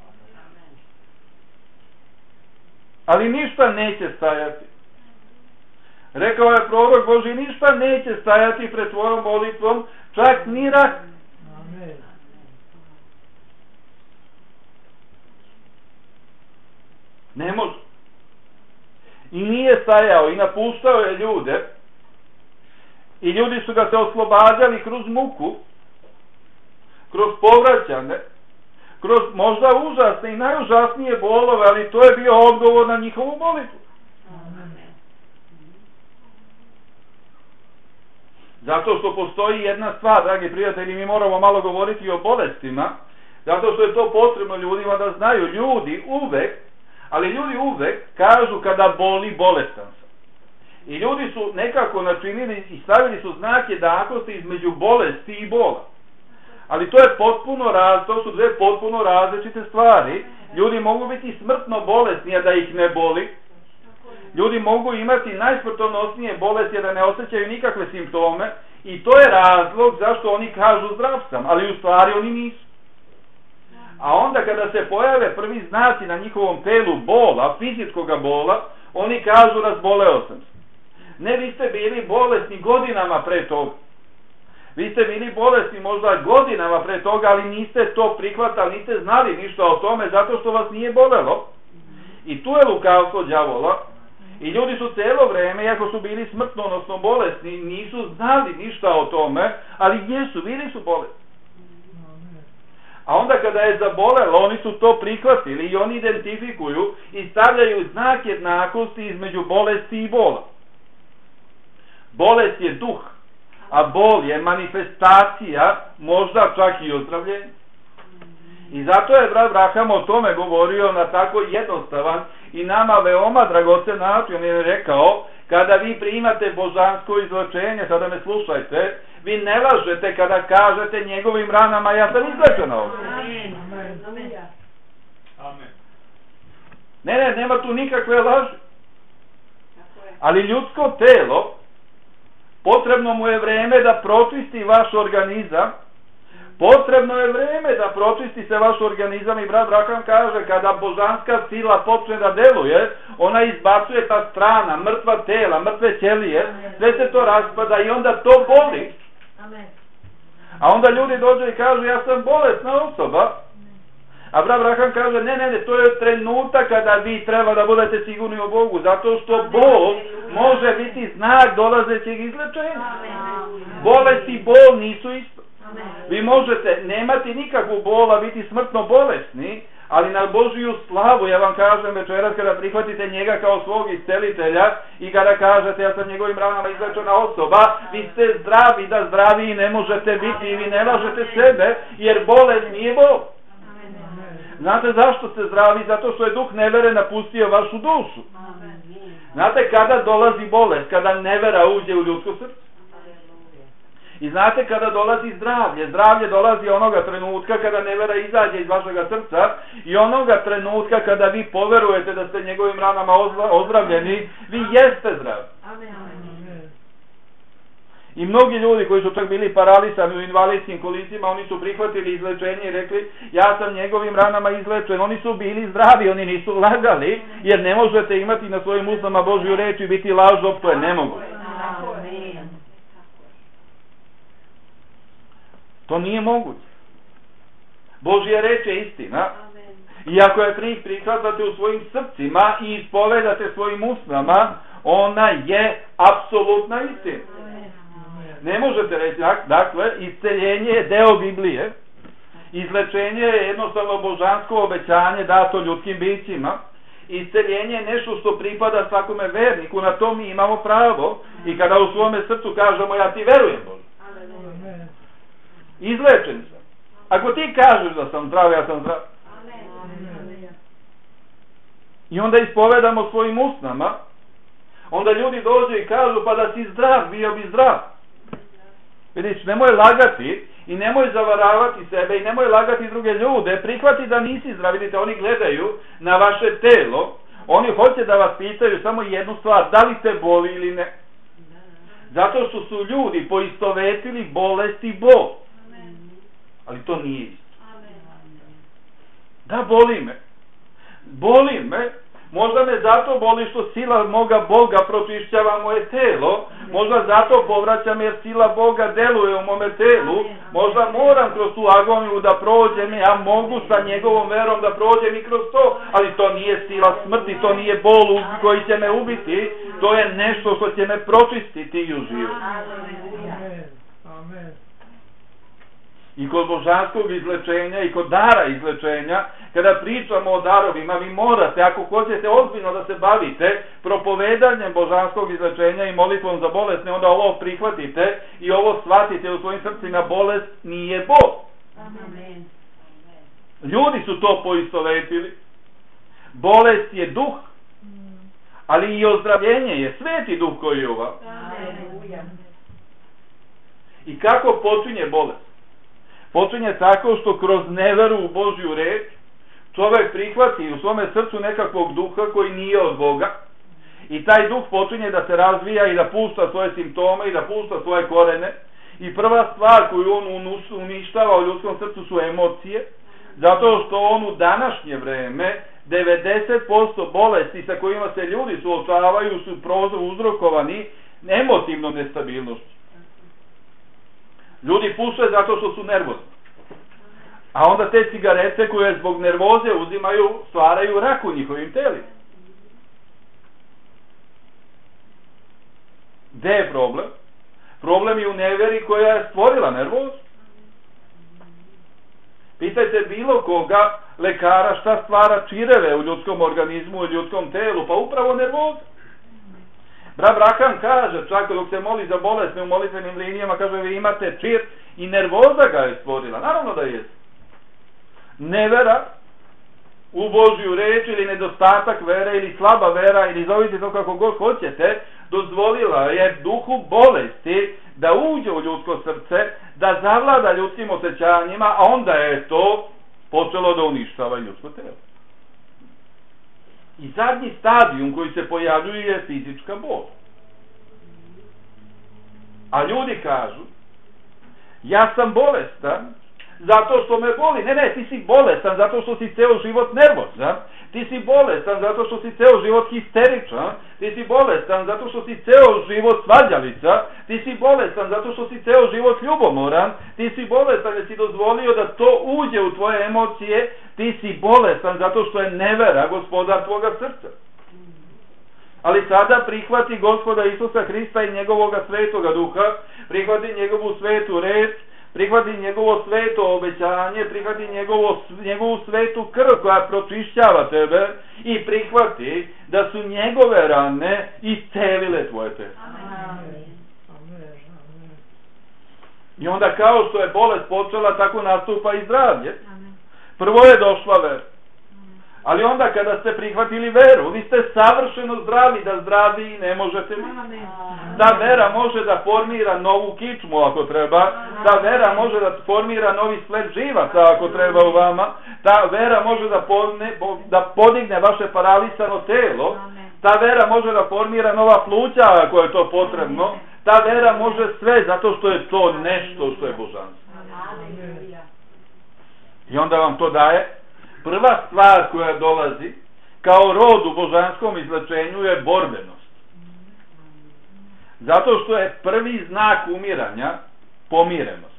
Ali ništa neće stajati. Rekao je prorok Božji, ništa neće stajati pred tvojom molitvom, čak ni rak. Ne može. I nije stajao i napuštao je ljude, i ljudi su ga se oslobađali kroz muku, kroz povraćane, kroz možda užasne i najužasnije bolove, ali to je bio odgovor na njihovu molitvu. Zato što postoji jedna stvar, dragi prijatelji, mi moramo malo govoriti o bolestima, zato što je to potrebno ljudima da znaju. Ljudi uvek kažu kada boli, bolestan sam. I ljudi su nekako načinili i stavili su znak jednakosti između bolesti i bola. Ali to su dve potpuno različite stvari. Ljudi mogu biti smrtno bolesni, a da ih ne boli. Ljudi mogu imati najsmrtonosnije bolesti, a da ne osjećaju nikakve simptome, i to je razlog zašto oni kažu zdrav sam, ali u stvari oni nisu. A onda kada se pojave prvi znaci na njihovom telu bola, fizičkog bola, Oni kažu razboleo sam se. Ne, vi ste bili bolesni godinama pre toga. Vi ste bili bolesni možda godinama pre toga, ali niste to prihvatali, niste znali ništa o tome zato što vas nije bolelo. I tu je lukavstvo đavola. I ljudi su cijelo vreme, iako su bili smrtonosno bolesni, nisu znali ništa o tome, ali jesu, bili su bolesni. A onda kada je zabolelo, oni su to prihvatili i oni identifikuju i stavljaju znak jednakosti između bolesti i bola. Bolest je duh, a bol je manifestacija, možda čak i ozdravljenje. I zato je brat Braham o tome govorio na tako jednostavan i nama veoma dragocen način. On je rekao, kada vi primate božansko izlečenje, sada me slušajte, vi ne lažete kada kažete njegovim ranama ja sam izlečena ovdje. Ne, nema tu nikakve laži. Ali ljudsko telo, potrebno mu je vreme da pročisti vaš organizam. Potrebno je vreme da pročisti se vaš organizam i brat Braham kaže kada božanska sila počne da deluje, ona izbacuje ta strana, mrtva tela, mrtve ćelije, sve se to raspada i onda to boli. A onda ljudi dođu i kažu ja sam bolesna osoba. A brat Braham kaže ne, to je trenutak kada vi treba da budete sigurni o Bogu, zato što bol može biti znak dolazećeg izlečenja. Bolest i bol nisu isto. Vi možete nemati nikakvu bola, biti smrtno bolesni, ali na Božiju slavu, ja vam kažem večeras kada prihvatite njega kao svog iscelitelja i kada kažete ja sam njegovim ranama izlečena osoba, vi ste zdravi, da zdraviji ne možete biti i vi ne lažete sebe, jer bolest nije bol. Znate zašto ste zdravi? Zato što je duh nevere napustio vašu dušu. Znate kada dolazi bolest? Kada nevera uđe u ljudsko srce. I znate kada dolazi zdravlje? Zdravlje dolazi onoga trenutka kada nevera izađe iz vašega srca i onoga trenutka kada vi poverujete da ste njegovim ranama ozdravljeni, vi jeste zdravi. I mnogi ljudi koji su čak bili paralisani u invalidskim kolicima, oni su prihvatili izlečenje i rekli ja sam njegovim ranama izlečen. Oni su bili zdravi, oni nisu lagali, jer ne možete imati na svojim usnama Božju reč i biti lažov, to je nemoguće. To nije moguće. Božja reč je istina. I ako je prihvatate u svojim srcima i ispovedate svojim usnama, ona je apsolutna istina. Ne možete reći, dakle, isceljenje je deo Biblije. Izlečenje je jednostavno božansko obećanje dato ljudskim bićima. Isceljenje je nešto što pripada svakome verniku, na to mi imamo pravo. I kada u svome srcu kažemo ja ti verujem Bože. Izlečen sam. Ako ti kažeš da sam zdrav, ja sam zdrav. I onda ispovedamo svojim usnama, onda ljudi dođu i kažu pa da si zdrav, bio bi zdrav. Vidiš, nemoj lagati i nemoj zavaravati sebe i nemoj lagati druge ljude, prihvati da nisi zdrav. Vidite, oni gledaju na vaše telo, oni hoće da vas pitaju samo jednu stvar, da li te boli ili ne. Zato što su ljudi poistovetili bolest i bol. Ali to nije isto. Da, boli me. Boli me. Možda me zato boli što sila moga Boga pročišćava moje telo. Možda zato povraćam jer sila Boga deluje u mome telu. Možda moram kroz tu agoniju da prođem. Ja mogu sa njegovom verom da prođem i kroz to. Ali to nije sila smrti. To nije bol koji će me ubiti. To je nešto što će me pročistiti i u život. Amen. I kod božanskog izlečenja i kod dara izlečenja, kada pričamo o darovima, vi morate, ako hoćete ozbiljno da se bavite propovedanjem božanskog izlečenja i molitvom za bolesne, onda ovo prihvatite i ovo shvatite u svojim srcima, bolest nije bol. Amen. Ljudi su to poistovetili. Bolest je duh, ali i ozdravljenje je sveti duh koji je ova. I kako počinje bolest? Počinje tako što kroz neveru u Božju reč čovjek prihvati u svome srcu nekakvog duha koji nije od Boga i taj duh počinje da se razvija i da pušta svoje simptome i da pušta svoje korene i prva stvar koju on uništava u ljudskom srcu su emocije, zato što on u današnje vreme 90% bolesti sa kojima se ljudi suočavaju su uzrokovani emotivnom nestabilnošću. Ljudi puše zato što su nervozni. A onda te cigarete koje zbog nervoze uzimaju, stvaraju rak u njihovim telima. Gde je problem? Problem je u neveri koja je stvorila nervozu. Pitajte bilo koga lekara šta stvara čireve u ljudskom organizmu, u ljudskom telu, pa upravo nervoza. Braham kaže, čak dok se moli za bolesne u molitvenim linijama, kaže, vi imate čir i nervoza ga je stvorila. Naravno da je. Nevera u Božju reč ili nedostatak vere ili slaba vera ili zovite to kako god hoćete, dozvolila je duhu bolesti da uđe u ljudsko srce, da zavlada ljudskim osjećanjima, a onda je to počelo da uništava ljudsko telo. I zadnji stadijum koji se pojavljuje je fizička bol. A ljudi kažu, ja sam bolestan zato što me boli. Ne, ti si bolestan zato što si ceo život nervozan. Ti si bolestan zato što si ceo život histeričan. Ti si bolestan zato što si ceo život svađalica. Ti si bolestan zato što si ceo život ljubomoran. Ti si bolestan jer si dozvolio da to uđe u tvoje emocije. Ti si bolestan zato što je nevera gospodar tvoga srca. Ali sada prihvati Gospoda Isusa Hrista i njegovoga svetoga duha, prihvati njegovu svetu reč, prihvati njegovo sveto obećanje, prihvati njegovu svetu krv koja pročišćava tebe i prihvati da su njegove rane iscelile tvoje telo. I onda kao što je bolest počela, tako nastupa i zdravlje. Prvo je došla vera. Ali onda kada ste prihvatili veru, vi ste savršeno zdravi, da zdravi ne možete biti. Ta vera može da formira novu kičmu ako treba, ta vera može da formira novi splet živaca ako treba u vama, ta vera može da podigne vaše paralisano telo, ta vera može da formira nova pluća ako je to potrebno, ta vera može sve zato što je to nešto što je božanstvo. I onda vam to daje. Prva stvar koja dolazi kao rod u božanskom izlečenju je borbenost. Zato što je prvi znak umiranja pomirenost.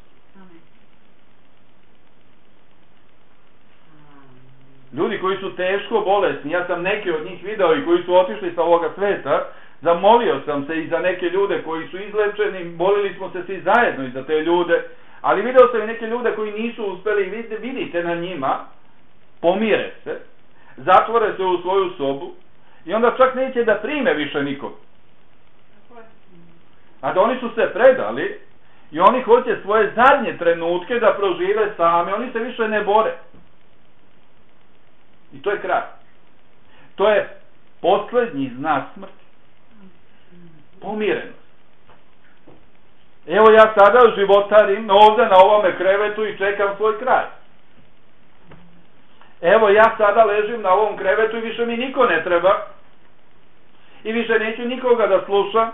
Ljudi koji su teško bolesni, ja sam neke od njih video i koji su otišli sa ovoga sveta, zamolio sam se i za neke ljude koji su izlečeni, molili smo se svi zajedno i za te ljude, ali video sam i neke ljude koji nisu uspeli, vidite na njima, pomire se, zatvore se u svoju sobu i onda čak neće da prime više nikog. A da oni su se predali i oni hoće svoje zadnje trenutke da prožive sami, oni se više ne bore. I to je kraj. To je posljednji znak smrti. Pomirenost. Evo ja sada životarim ovdje na ovome krevetu i čekam svoj kraj. Evo ja sada ležim na ovom krevetu i više mi niko ne treba. I više neću nikoga da slušam.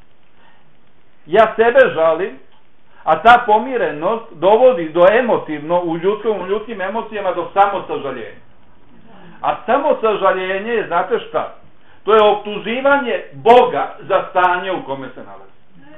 Ja sebe žalim, a ta pomirenost dovodi do emotivno, u ljudskim emocijama do samosažaljenja. A samosažaljenje je, znate šta? To je optuživanje Boga za stanje u kome se nalazi.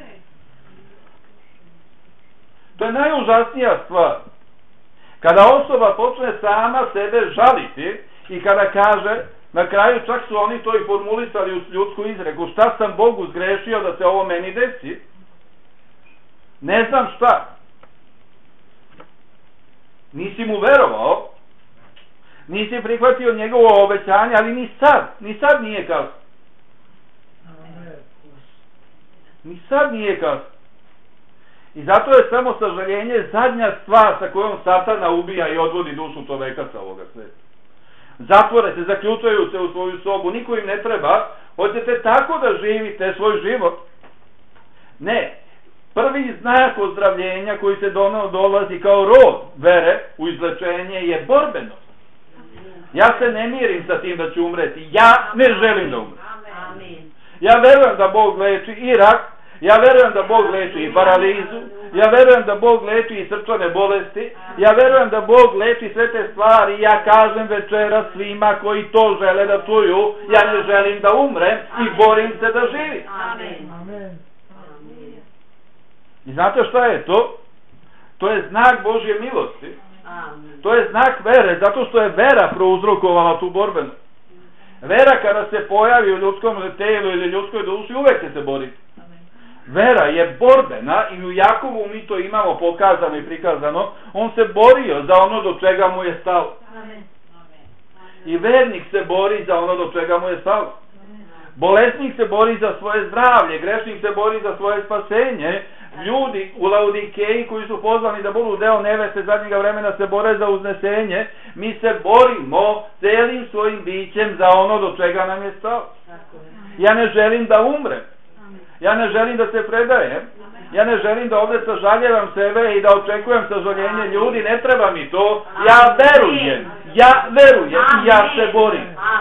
To je najužasnija stvar. Kada osoba počne sama sebe žaliti i kada kaže, na kraju čak su oni to i formulisali u ljudsku izreku, šta sam Bogu zgrešio da se ovo meni desi? Ne znam šta. Nisi mu verovao, nisi prihvatio njegovo obećanje, ali ni sad nije kasno. Ni sad nije kasno. I zato je samo sažaljenje zadnja stvar sa kojom Satana ubija i odvodi dušu čoveka sa ovoga sveta. Zatvore se, zaključaju se u svoju sobu, niko im ne treba, hoćete tako da živite svoj život. Ne, prvi znak ozdravljenja koji se dolazi kao rod vere u izlečenje je borbenost. Ja se ne mirim sa tim da ću umreti, ja ne želim da umrem. Ja verujem da Bog leči i rak, ja verujem da Bog leči i paralizu, Ja verujem da Bog leči i srčane bolesti. Ja verujem da Bog leči sve te stvari. Ja kažem večera svima koji to žele da čuju, ja ne želim da umrem i borim se da živim. Amen. I znate šta je to? To je znak Božje milosti. To je znak vere, zato što je vera prouzrokovala tu borbenu. Vera kada se pojavi u ljudskom telu ili ljudskoj duši, uvek će se boriti. Vera je borbena i u Jakovu mi to imamo pokazano i prikazano. On se borio za ono do čega mu je stalo. I vernik se bori za ono do čega mu je stalo. Bolesnik se bori za svoje zdravlje, grešnik se bori za svoje spasenje. Ljudi u Laodikeji koji su pozvani da budu deo neveste zadnjega vremena se bore za uznesenje. Mi se borimo celim svojim bićem za ono do čega nam je stalo. Ja ne želim da umrem. Ja ne želim da se predajem. Ja ne želim da ovdje sažaljevam sebe i da očekujem sažaljenje ljudi. Ne treba mi to. Ja verujem. Ja verujem i ja se borim.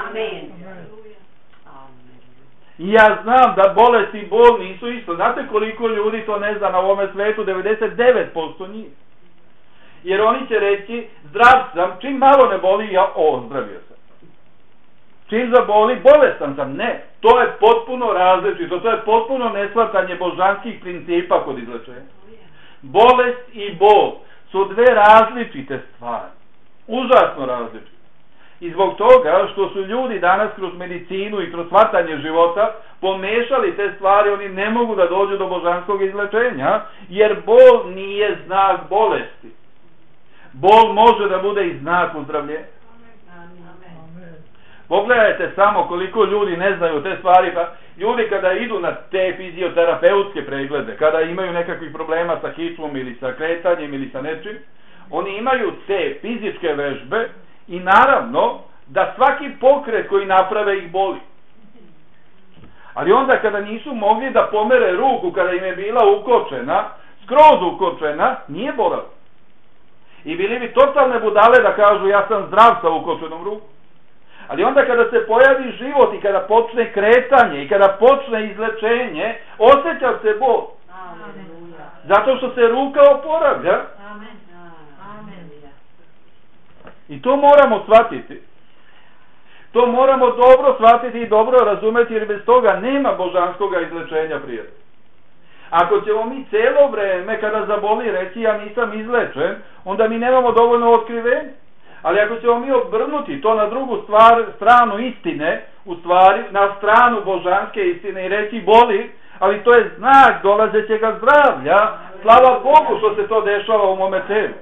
I ja znam da bolest i bol nisu isto. Znate koliko ljudi to ne zna na ovome svetu? 99% njih. Jer oni će reći, zdrav sam, čim malo ne boli, ja ozdravio sam. Čim zaboli, bolestan sam. Ne, to je potpuno različito. To je potpuno neshvatanje božanskih principa kod izlečenja. Bolest i bol su dve različite stvari. Užasno različite. I zbog toga što su ljudi danas kroz medicinu i kroz shvatanje života pomešali te stvari, oni ne mogu da dođu do božanskog izlečenja, jer bol nije znak bolesti. Bol može da bude i znak uzdravljenja. Pogledajte samo koliko ljudi ne znaju te stvari. Pa ljudi kada idu na te fizioterapeutske preglede, kada imaju nekakvih problema sa kičmom ili sa kretanjem ili sa nečim, oni imaju te fizičke vežbe i naravno da svaki pokret koji naprave ih boli. Ali onda kada nisu mogli da pomere ruku, kada im je bila ukočena, skroz ukočena, nije bolelo. I bili bi totalne budale da kažu ja sam zdrav sa ukočenom rukom. Ali onda kada se pojavi život i kada počne kretanje i kada počne izlečenje, osjeća se bol. Zato što se ruka oporavlja. I to moramo shvatiti. To moramo dobro shvatiti i dobro razumeti, jer bez toga nema božanskog izlečenja, prijatelji. Ako ćemo mi celo vreme kada zaboli reći ja nisam izlečen, onda mi nemamo dovoljno otkrivenja. Ali ako ćemo mi obrnuti to na drugu stranu istine, u stvari na stranu božanske istine i reći boli, ali to je znak dolazećega zdravlja, slava Bogu što se to dešava u mome telu.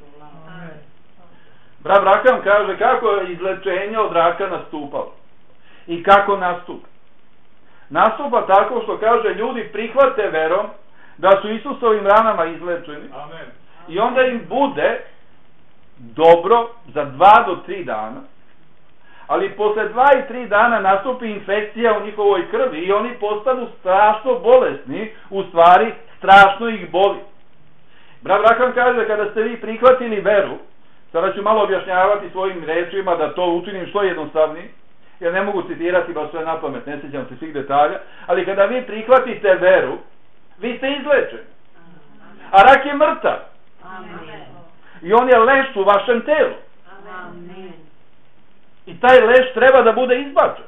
Brat Branham kaže kako je izlečenje od raka nastupalo. I kako nastupa. Nastupa tako što kaže ljudi prihvate verom da su Isusovim ranama izlečeni. Amen. I onda im bude dobro za 2 do 3 dana. Ali posle 2 i 3 dana nastupi infekcija u njihovoj krvi i oni postanu strašno bolesni, u stvari strašno ih boli. Brat Branham kaže kada ste vi prihvatili veru, sada ću malo objašnjavati svojim rečima da to učinim što jednostavnije, jer ne mogu citirati baš sve na pamet, ne sjećam se svih detalja, ali kada vi prihvatite veru, vi ste izlečeni. A rak je mrtav. I on je leš u vašem telu. I taj leš treba da bude izbačen.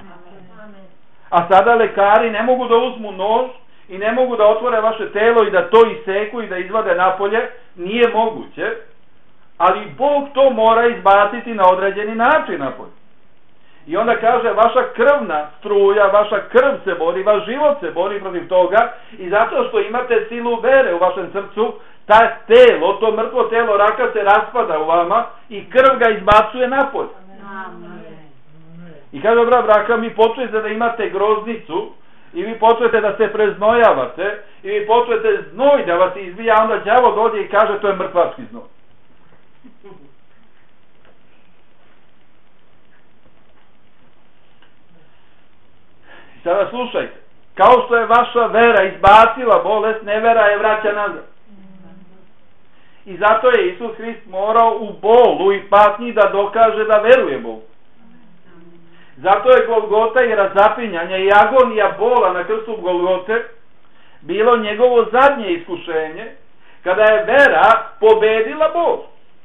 A sada lekari ne mogu da uzmu nož i ne mogu da otvore vaše telo i da to iseku i da izvade napolje. Nije moguće. Ali Bog to mora izbaciti na određeni način napolje. I onda kaže vaša krvna struja, vaša krv se bori, vaš život se bori protiv toga i zato što imate silu vere u vašem srcu, ta telo, to mrtvo telo raka se raspada u vama i krv ga izbacuje napolje. I kaže brat Branham, vi počnete da imate groznicu i vi počnete da se preznojavate i vi počnete znoj da vas izbija, onda đavo dođe i kaže to je mrtvački znoj. Sada slušajte, kao što je vaša vera izbacila bolest, nevera je vraća nazad. I zato je Isus Hrist morao u bolu i patnji da dokaže da veruje Bogu. Zato je Golgota i razapinjanje i agonija bola na krstu Golgote bilo njegovo zadnje iskušenje kada je vera pobedila bol.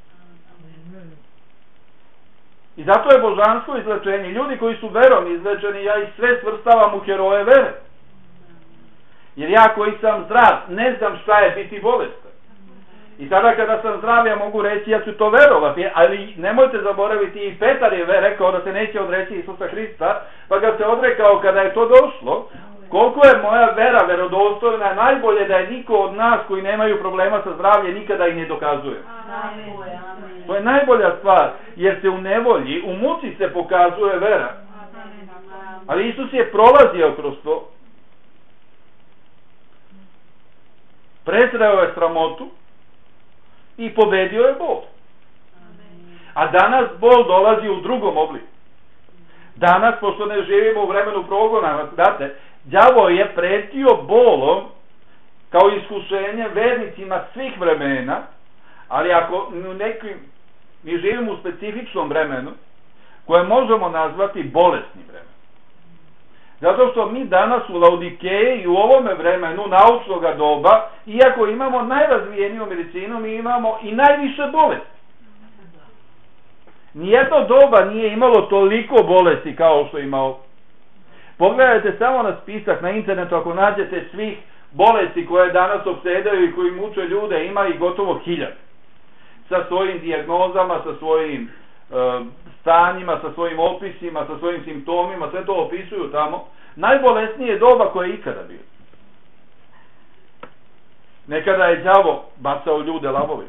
I zato je božansko izlečenje. Ljudi koji su verom izlečeni, ja ih sve svrstavam u heroje vere. Jer ja koji sam zdrav, ne znam šta je biti bolestan. I tada kada sam zdrav, ja mogu reći, ja ću to verovati, ali nemojte zaboraviti, i Petar je rekao da se neće odreći Isusa Hrista, pa ga se odrekao kada je to došlo. Koliko je moja vera verodostojna, najbolje da je niko od nas koji nemaju problema sa zdravljem nikada i ne dokazuje. To je najbolja stvar, jer se u nevolji, u muci se pokazuje vera. Ali Isus je prolazio kroz to. Prezreo je sramotu i pobedio je bol. A danas bol dolazi u drugom obliku. Danas, pošto ne živimo u vremenu progona, znate, đavo je pretio bolom kao iskušenje vernicima svih vremena, ali ako mi živimo u specifičnom vremenu koje možemo nazvati bolesnim vremenom. Zato što mi danas u Laodikeji i u ovome vremenu naučnog doba, iako imamo najrazvijeniju medicinu, mi imamo i najviše bolesti. Nijedno doba nije imalo toliko bolesti kao što ima ovo. Pogledajte samo na spisak na internetu, ako nađete svih bolesti koje danas opsedaju i koji muče ljude, ima ih gotovo 1000. Sa svojim dijagnozama, sa svojim stanjima, sa svojim opisima, sa svojim simptomima, sve to opisuju tamo. Najbolesnije doba koje je ikada bilo. Nekada je đavo bacao ljude lavovi.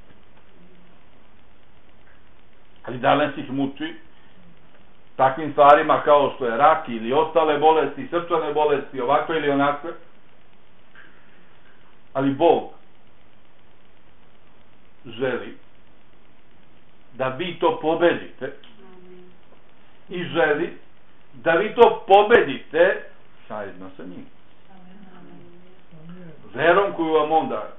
Ali danas ih muči takvim stvarima kao što je rak ili ostale bolesti, srčane bolesti, ovakve ili onakve. Ali Bog želi da vi to pobedite i želi da vi to pobedite zajedno sa njim. Verom koju vam on daje.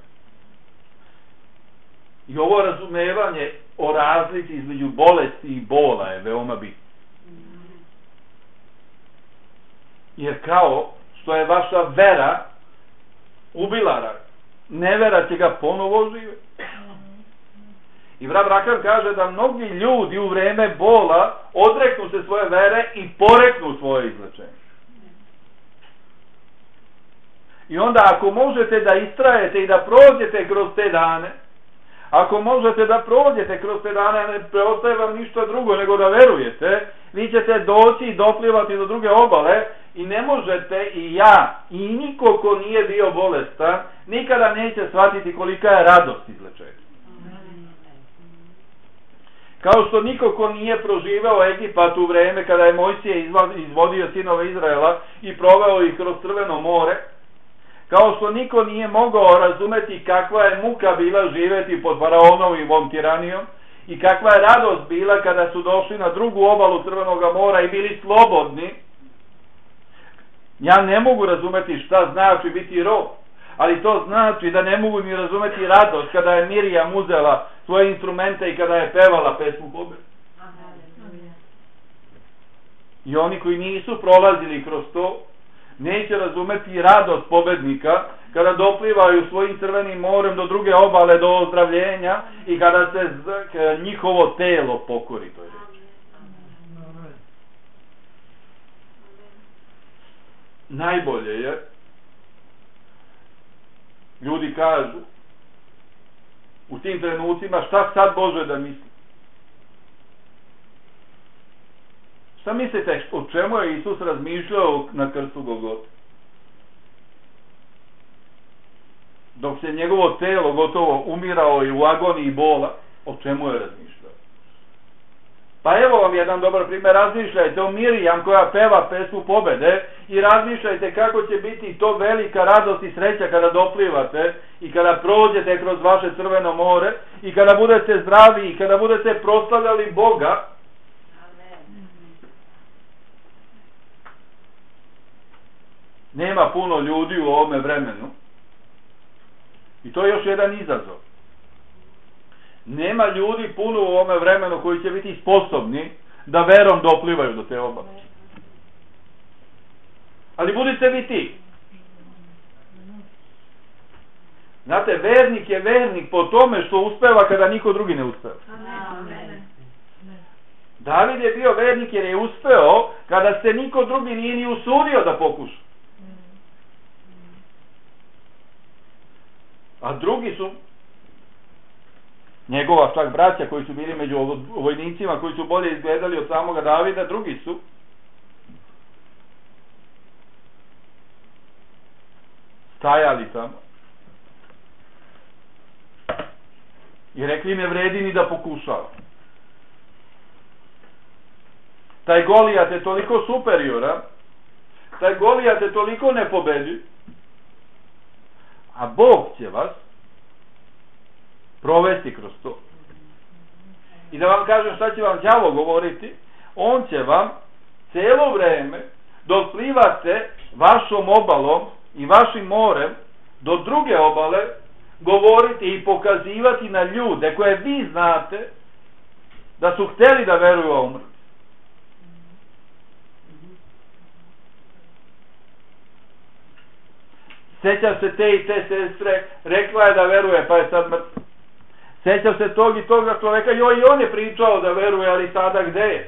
I ovo razumevanje o razlici između bolesti i bola je veoma bitno. Jer kao što je vaša vera ubila rak, nevera će ga ponovo živjeti. I brat Rakan kaže da mnogi ljudi u vreme bola odreknu se svoje vere i poreknu svoje izlečenje. I onda ako možete da istrajete i da prođete kroz te dane, ako možete da prođete kroz te dane, ne preostaje vam ništa drugo nego da verujete, vi ćete doći i doplivati do druge obale i ne možete, i ja, i niko ko nije bio bolestan, nikada neće shvatiti kolika je radost izlečenja. Kao što niko ko nije proživao Egipat u vreme kada je Mojsije izvodio sinove Izraela i proveo ih kroz Crveno more, kao što niko nije mogao razumeti kakva je muka bila živjeti pod faraonovom tiranijom i kakva je radost bila kada su došli na drugu obalu Crvenog mora i bili slobodni. Ja ne mogu razumeti šta znači biti rob, ali to znači da ne mogu ni razumeti radost kada je Mirjam uzela svoje instrumente i kada je pevala pesmu pobjede. I oni koji nisu prolazili kroz to, neće razumeti radost pobednika kada doplivaju svojim crvenim morem do druge obale, do ozdravljenja i kada se njihovo telo pokori toj reči. Najbolje je, ljudi kažu u tim trenucima, šta sad Bože da misli? Šta mislite, o čemu je Isus razmišljao na krstu Golgote? Dok se njegovo telo gotovo umirao i u agoniji bola, o čemu je razmišljao? Pa evo vam jedan dobar primjer, razmišljajte o Mirjam koja peva pesmu pobjede i razmišljajte kako će biti to velika radost i sreća kada doplivate i kada prođete kroz vaše Crveno more i kada budete zdravi i kada budete proslavljali Boga. Nema puno ljudi u ovome vremenu i to je još jedan izazov. Nema ljudi puno u ovome vremenu koji će biti sposobni da verom doplivaju do te obale. Ali budite vi ti. Znate, vernik je vernik po tome što uspeva kada niko drugi ne uspeva. David je bio vernik jer je uspeo kada se niko drugi nije ni usudio da pokuša. A drugi su njegova čak braća koji su bili među vojnicima koji su bolje izgledali od samoga Davida, drugi su stajali tamo i rekli ne vredi ni da pokušava. Taj Golijat je toliko superioran, taj Golijat je toliko nepobediv, a Bog će vas provesti kroz to. I da vam kažem šta će vam đavo govoriti, on će vam cijelo vreme dok plivate vašom obalom i vašim morem do druge obale govoriti i pokazivati na ljude koje vi znate da su htjeli da veruju u umr. Sjeća se te i te sestre, rekla je da veruje, pa je sad mrtva. Sjeća se tog i toga čoveka, joj, i on je pričao da veruje, ali sada gde je?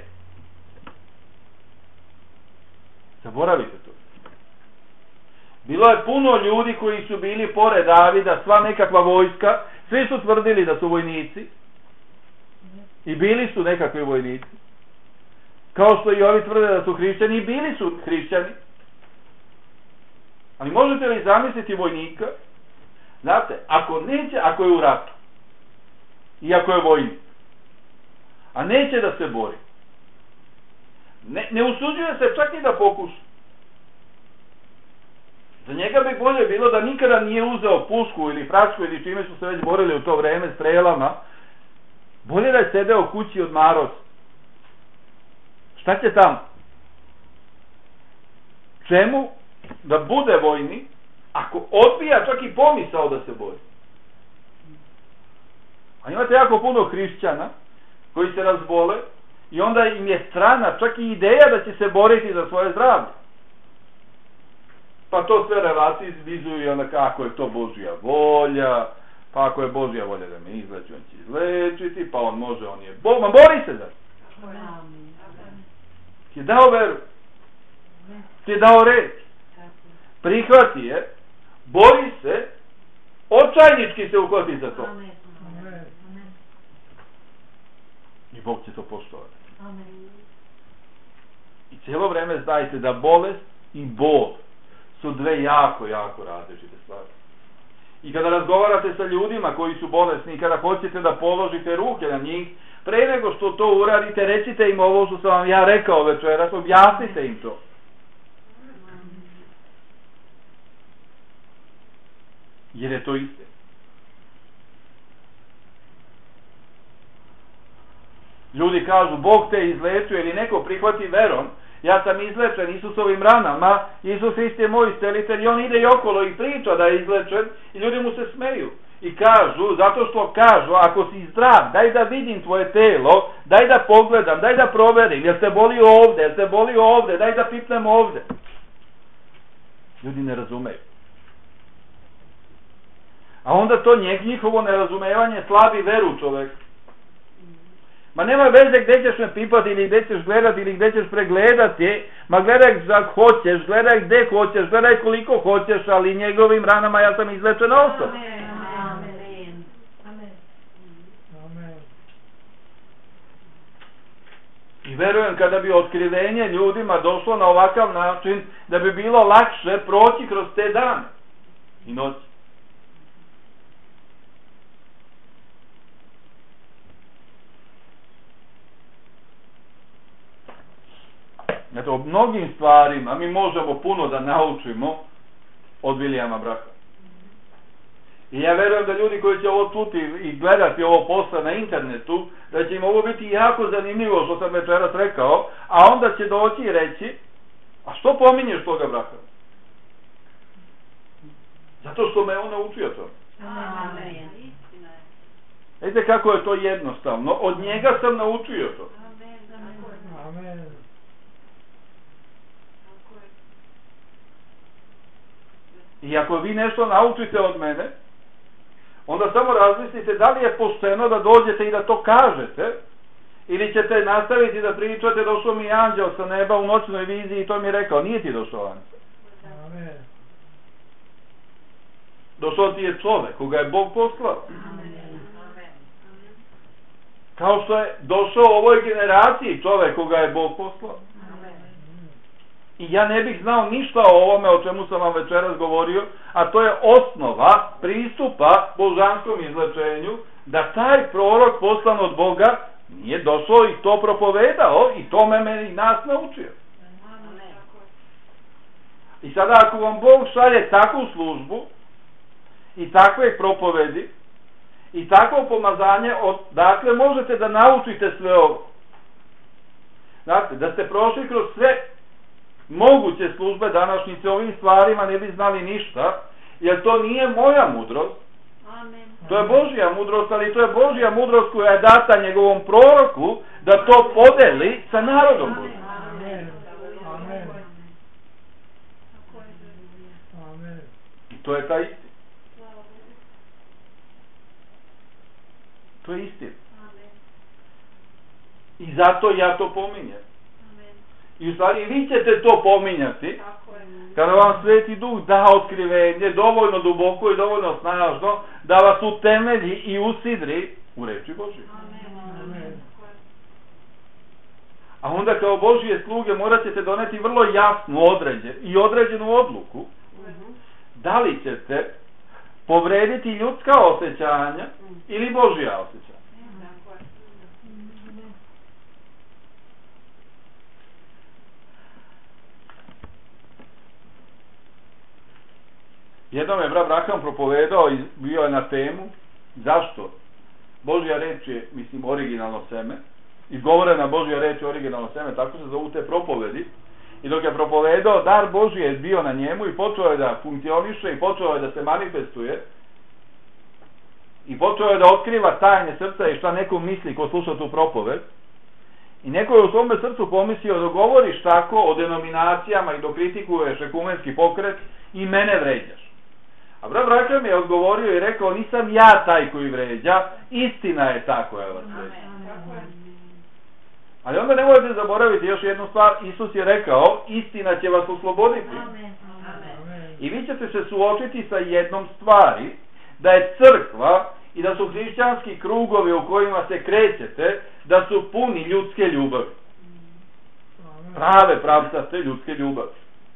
Zaboravite to. Bilo je puno ljudi koji su bili pored Davida, sva nekakva vojska, svi su tvrdili da su vojnici i bili su nekakvi vojnici. Kao što i ovi tvrde da su hrišćani i bili su hrišćani. Ali možete li zamisliti vojnika? Znate, ako je u ratu i ako je vojnik, a neće da se bori, ne usuđuje se čak i da pokuša. Za njega bi bolje bilo da nikada nije uzeo pušku ili prašku ili čime su se već borili u to vreme strelama. Bolje da je sedeo kući od Marosa. Šta će tamo? Čemu da bude vojnik ako odbija čak i pomisao da se bori? A imate jako puno hrišćana koji se razbole i onda im je strana čak i ideja da će se boriti za svoje zdravlje. Pa to sve relativizuju i onda kako je to Božja volja, pa ako je Božja volja da me izleči, on će izlečiti, pa on može, on je Bog, ma bori se da. Ti je dao veru, ti je dao reč, prihvati je, bori se, očajnički se uhvati za to. I Bog će to poštovati. I cijelo vreme znajte da bolest i bol su dve jako, jako različite stvari. I kada razgovarate sa ljudima koji su bolesni i kada hoćete da položite ruke na njih, pre nego što to uradite, recite im ovo što sam vam ja rekao večeras, objasnite im to. Jer je to istina. Ljudi kažu, Bog te izlečuje ili neko prihvati verom, ja sam izlečen Isusovim ranama, Isus Hrist je moj iscelitelj i on ide i okolo i priča da je izlečen i ljudi mu se smeju. I kažu, zato što kažu, ako si zdrav, daj da vidim tvoje telo, daj da pogledam, daj da proverim, jel se boli ovde, jel se boli ovde, daj da pipnem ovde. Ljudi ne razumeju. A onda to njihovo nerazumevanje slabi veru čoveka. Ma nema veze gdje ćeš me pipati ili gdje ćeš gledati ili gdje ćeš pregledati, ma gledaj za hoćeš, gledaj gdje hoćeš, gledaj koliko hoćeš, ali njegovim ranama ja sam izlečen osoba. I verujem kada bi otkrivenje ljudima došlo na ovakav način, da bi bilo lakše proći kroz te dane i noći. Eto, o mnogim stvarima mi možemo puno da naučimo od Williama Branhama. I ja verujem da ljudi koji će ovo čuti i gledati ovo posle na internetu, da će im ovo biti jako zanimljivo što sam večeras rekao, a onda će doći i reći, a što pominješ toga Branhama? Zato što me on naučio to. Vidite kako je to jednostavno, od njega sam naučio to. Amen. I ako vi nešto naučite od mene, onda samo razmislite da li je pošteno da dođete i da to kažete, ili ćete nastaviti da pričate, došao mi anđeo sa neba u noćnoj viziji i to mi je rekao, nije ti došao anđeo. Došao ti je čovjek koga je Bog poslao. Kao što je došao ovoj generaciji čovjek koga je Bog poslao. I ja ne bih znao ništa o ovome o čemu sam vam večeras govorio, a to je osnova pristupa božanskom izlečenju, da taj prorok poslan od Boga nije došao i to propovedao i tome meni nas naučio. I sada ako vam Bog šalje takvu službu i takve propovedi i takvo pomazanje, dakle možete da naučite sve ovo. Znate, da ste prošli kroz sve moguće službe današnjice, ovim stvarima ne bi znali ništa, jer to nije moja mudrost. To je Božja mudrost, ali to je Božja mudrost koja je data njegovom proroku da to podeli sa narodom Božim. I to je ta istina. To je istina. I zato ja to pominjem. I u stvari vi ćete to pominjati kada vam Sveti Duh da otkrivenje dovoljno duboko i dovoljno snažno da vas utemelji i usidri u reči Božje. A onda kao Božje sluge morat ćete doneti vrlo jasnu i određenu odluku da li ćete povrediti ljudska osjećanja ili Božja osjećanja. Jednom je brat Braham propovedao i bio je na temu zašto Božja reč je, mislim, originalno seme, izgovorena Božja reč je originalno seme, tako se zovu te propovedi. I dok je propovedao, dar Božji je bio na njemu i počeo je da funkcioniše i počeo je da se manifestuje i počeo je da otkriva tajne srca i šta neko misli ko sluša tu propoved. I neko je u svome srcu pomislio da govoriš tako o denominacijama i da kritikuješ ekumenski pokret i mene vređaš. A brat Braham je odgovorio i rekao, nisam ja taj koji vređa, istina je ta koja vas vređa. Ali onda nemojte zaboraviti još jednu stvar, Isus je rekao, istina će vas osloboditi. I vi ćete se suočiti sa jednom stvari, da je crkva i da su hrišćanski krugovi u kojima se krećete, da su puni ljudske ljubavi. Prave pravcate ljudske ljubavi.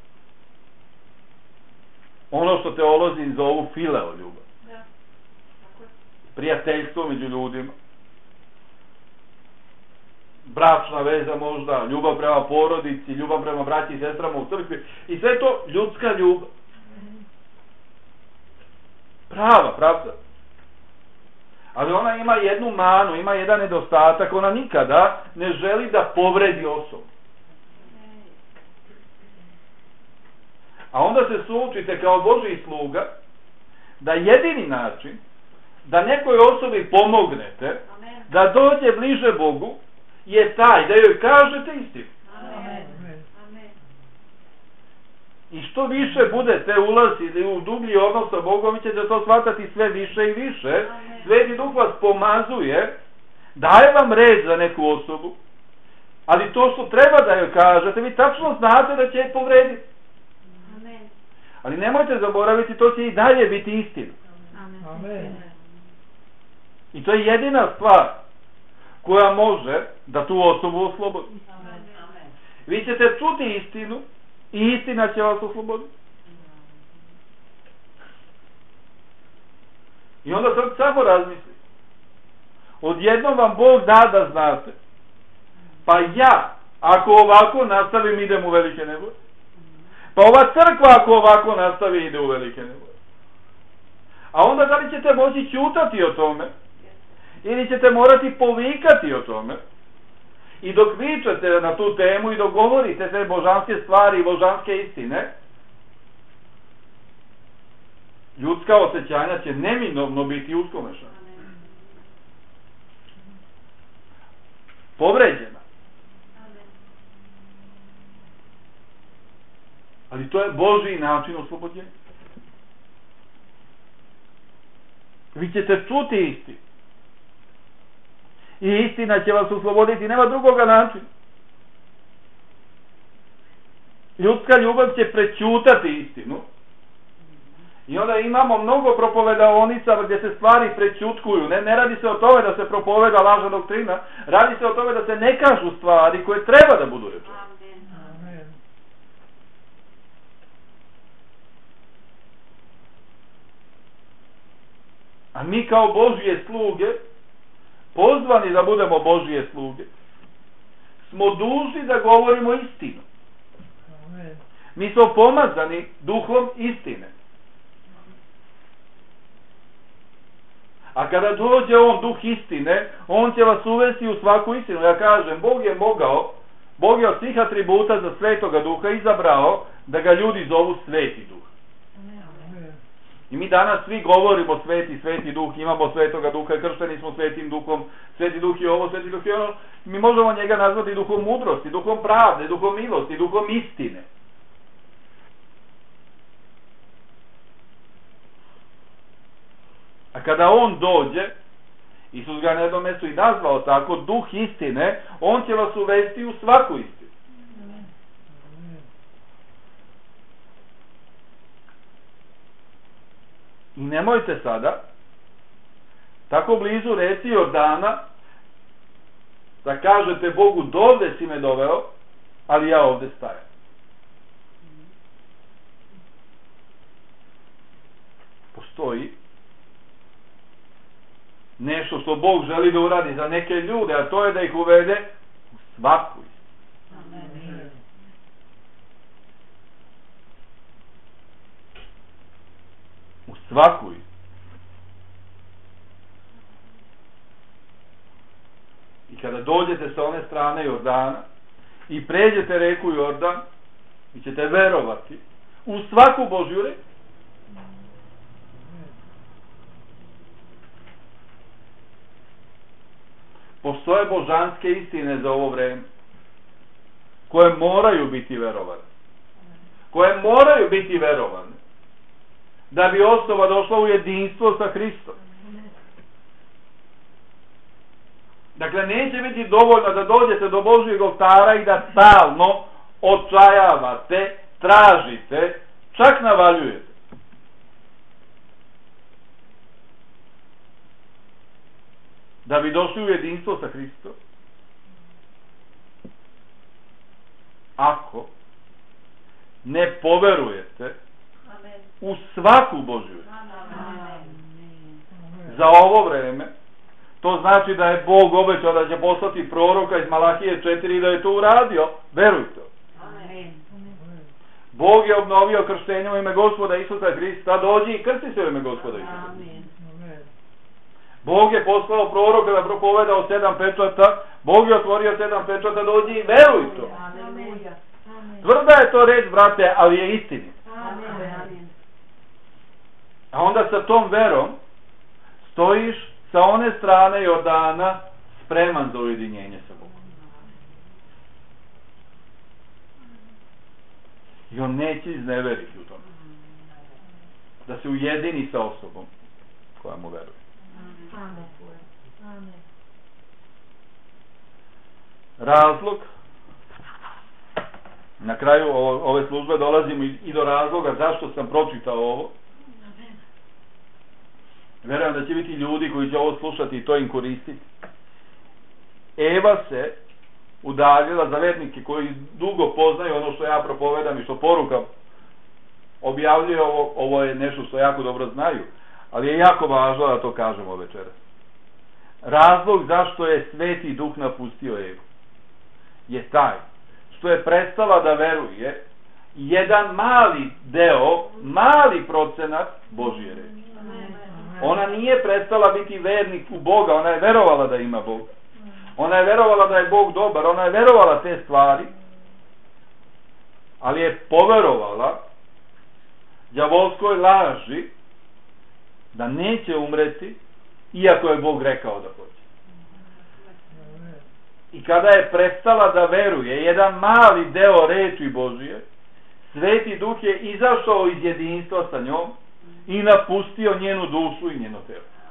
Ono što teolozi zovu fileo ljubav. Prijateljstvo među ljudima. Bračna veza možda, ljubav prema porodici, ljubav prema braći i sestrama u crkvi. I sve to ljudska ljubav. Prava, pravda. Ali ona ima jednu manu, ima jedan nedostatak, ona nikada ne želi da povredi osobu. A onda se suočite kao Božji sluga da jedini način da nekoj osobi pomognete da dođe bliže Bogu je taj da joj kažete istinu. I što više budete ulazili u dublji odnos sa Bogom, vi ćete to shvatati sve više i više. Sveti Duh vas pomazuje, daje vam red za neku osobu, ali to što treba da joj kažete, vi tačno znate da će je povrediti. Ali nemojte zaboraviti, to će i dalje biti istina. I to je jedina stvar koja može da tu osobu oslobodi. Vi ćete čuti istinu i istina će vas osloboditi. I onda sad samo razmisli. Odjednom vam Bog da znate, pa ja, ako ovako nastavim, idem u velike nevolje. Pa ova crkva ako ovako nastavi, ide u velike nevolje. A onda da li ćete moći ćutati o tome, ili ćete morati povikati o tome, i dok vičete na tu temu i dok govorite te božanske stvari i božanske istine, ljudska osjećanja će neminovno biti uskomešana. Povređena. Ali to je Božji način oslobođenja. Vi ćete čuti istinu. I istina će vas osloboditi, nema drugoga načina. Ljudska ljubav će prećutati istinu. I onda imamo mnogo propovedaonica gdje se stvari prećutkuju. Ne radi se o tome da se propoveda lažna doktrina, radi se o tome da se ne kažu stvari koje treba da budu rečene. A mi kao Božje sluge, pozvani da budemo Božje sluge, smo dužni da govorimo istinu. Mi smo pomazani duhom istine. A kada dođe on, duh istine, on će vas uvesti u svaku istinu. Ja kažem, Bog je od svih atributa za Svetoga Duha izabrao da ga ljudi zovu Sveti Duh. I mi danas svi govorimo Sveti Duh, imamo Svetoga Duha, kršteni smo Svetim Duhom, Sveti Duh je ovo, Sveti Duh je ono. Mi možemo njega nazvati Duhom mudrosti, Duhom pravde, Duhom milosti, Duhom istine. A kada on dođe, Isus ga na jednom mjestu i nazvao tako, Duh istine, on će vas uvesti u svaku istinu. I nemojte sada tako blizu reci Jordana da kažete Bogu, dovde si me doveo, ali ja ovde stajem. Postoji nešto što Bog želi da uradi za neke ljude, a to je da ih uvede u svaku istinu. U svaku istinu. I kada dođete sa one strane Jordana i pređete reku Jordan, vi ćete verovati u svaku Božju reč. Postoje božanske istine za ovo vreme koje moraju biti verovane. Koje moraju biti verovane da bi osoba došla u jedinstvo sa Hristom. Dakle, neće biti dovoljno da dođete do Božjeg oltara i da stalno očajavate, tražite, čak navaljujete. Da bi došli u jedinstvo sa Hristom. Ako ne poverujete u svaku Božju za ovo vreme, to znači da je Bog obećao da će poslati proroka iz Malahije 4 i da je to uradio. Verujte. Bog je obnovio krštenje u ime Gospoda Isusa Hrista. Dođi i krsti se u ime Gospoda Isusa Hrista. Bog je poslao proroka da propoveda o 7 pečata. Bog je otvorio 7 pečata. Dođi i veruj to. Tvrda je to reč, brate, ali je istinit. A onda sa tom verom stojiš sa one strane Jordana spreman za ujedinjenje sa Bogom. I on neće izneveriti u tome. Da se ujedini sa osobom koja mu veruje. Razlog, na kraju ove službe dolazimo i do razloga zašto sam pročitao ovo. Verujem da će biti ljudi koji će ovo slušati i to im koristiti. Eva se udaljila, za vernike koji dugo poznaju ono što ja propovedam i što poruka objavljuje, ovo je nešto što jako dobro znaju, ali je jako važno da to kažemo večeras. Razlog zašto je Sveti Duh napustio Evu je taj što je prestala da veruje jedan mali deo, mali procenat Božje reči. Ona nije prestala biti vernik u Boga, ona je verovala da ima Bog. Ona je verovala da je Bog dobar, ona je verovala te stvari, ali je poverovala đavolskoj laži da neće umreti, iako je Bog rekao da hoće. I kada je prestala da veruje jedan mali deo reči Božije, Sveti Duh je izašao iz jedinstva sa njom i napustio njenu dušu i njeno telo.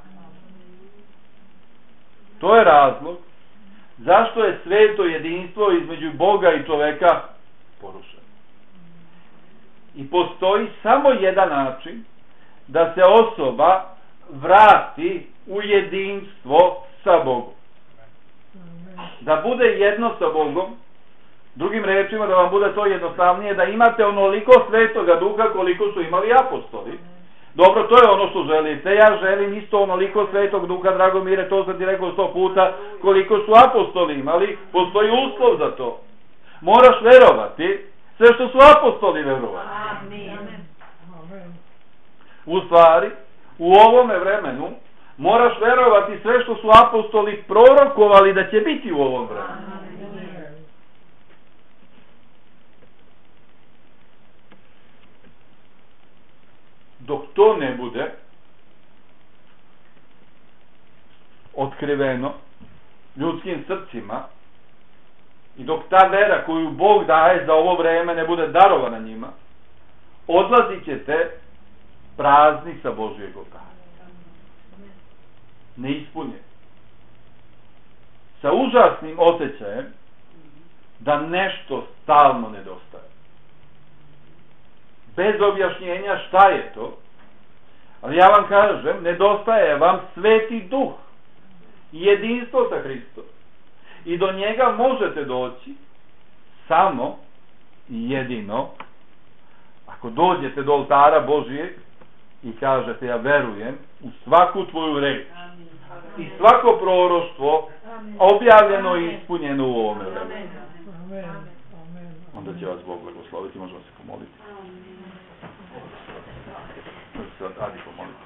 To je razlog zašto je sveto jedinstvo između Boga i čoveka porušeno. I postoji samo jedan način da se osoba vrati u jedinstvo sa Bogom. Da bude jedno sa Bogom, drugim rečima da vam bude to jednostavnije, da imate onoliko svetoga duha koliko su imali apostoli. Dobro, to je ono što želite. Ja želim isto onoliko svetog duha, Dragomire, to sam ti rekao 100 puta, koliko su apostoli imali. Postoji uslov za to. Moraš verovati sve što su apostoli verovali. U stvari, u ovome vremenu moraš verovati sve što su apostoli prorokovali da će biti u ovom vremenu. Dok to ne bude otkriveno ljudskim srcima i dok ta vera koju Bog daje za ovo vreme ne bude darovana njima, odlazit ćete prazni sa Božijeg oltara. Neispunjeni. Sa užasnim osjećajem da nešto stalno nedostaje. Bez objašnjenja šta je to, ali ja vam kažem, nedostaje vam Sveti Duh, jedinstvo sa Hristom. I do njega možete doći samo i jedino ako dođete do oltara Božijeg i kažete ja verujem u svaku tvoju reč i svako proroštvo objavljeno i ispunjeno u ovome vremenu. Onda će vas Bog blagosloviti, možemo se pomoliti. Radi pomoliti.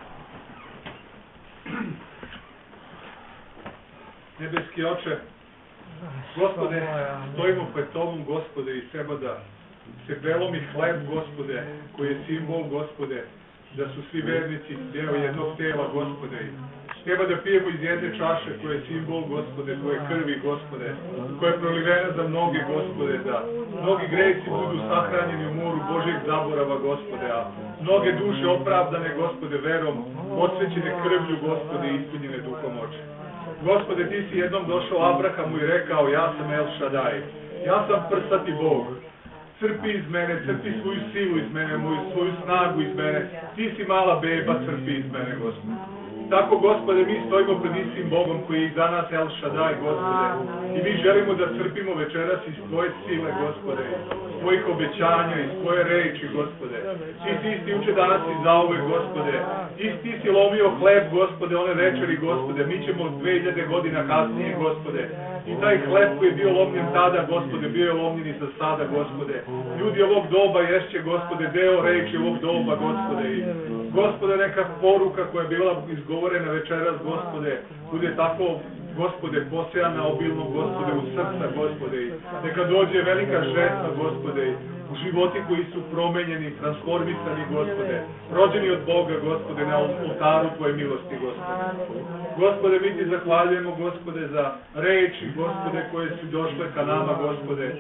Nebeski Oče, Gospode, stojimo pred Tobom, Gospode, i treba da se prelomi hleb, Gospode, koji je simbol, Gospode, da su svi vernici deo jednog tela, Gospode. Treba da pijemo iz jedne čaše koja je simbol, Gospode, Tvoje krvi, Gospode, koja je prolivena za mnoge, Gospode, da mnogi greci budu sahranjeni u moru Božjeg zaborava, Gospode, a mnoge duše opravdane, Gospode, verom, osvećene krvlju, Gospode, i ispunjene Duhom Oče. Gospode, Ti si jednom došao Abrahamu i rekao, ja sam El Šadaj, ja sam prsati Bog. Crpi iz mene, crpi svoju silu iz mene, svoju snagu iz mene. Ti si mala beba, crpi iz mene, Gospode. Tako, Gospode, mi stojimo pred istim Bogom koji je za nas El Šadaj, Gospode. I mi želimo da crpimo večeras iz Tvoje sile, Gospode, iz Tvojih obećanja, iz Tvoje reči, Gospode. Ti si isti uče danas i zauvek, Gospode. Ti si lomio hleb, Gospode, one večeri, Gospode. Mi ćemo 2000 godina kasnije, Gospode. I taj hleb koji je bio lomljen tada, Gospode, bio je lomljen i za sada, Gospode. Ljudi ovog doba ješće, Gospode, deo reči ovog doba, Gospode. I, Gospode, neka poruka koja je bila izgovorena večeras, Gospode, bude tako, Gospode, posejana obilno, Gospode, u srca, Gospode. I neka dođe velika žetva, Gospode, u životi koji su promenjeni, transformisani, Gospode, rođeni od Boga, Gospode, na oltaru Tvoje milosti, Gospode. Gospode, mi Ti zahvaljujemo, Gospode, za reči, Gospode, koje su došle ka nama, Gospode.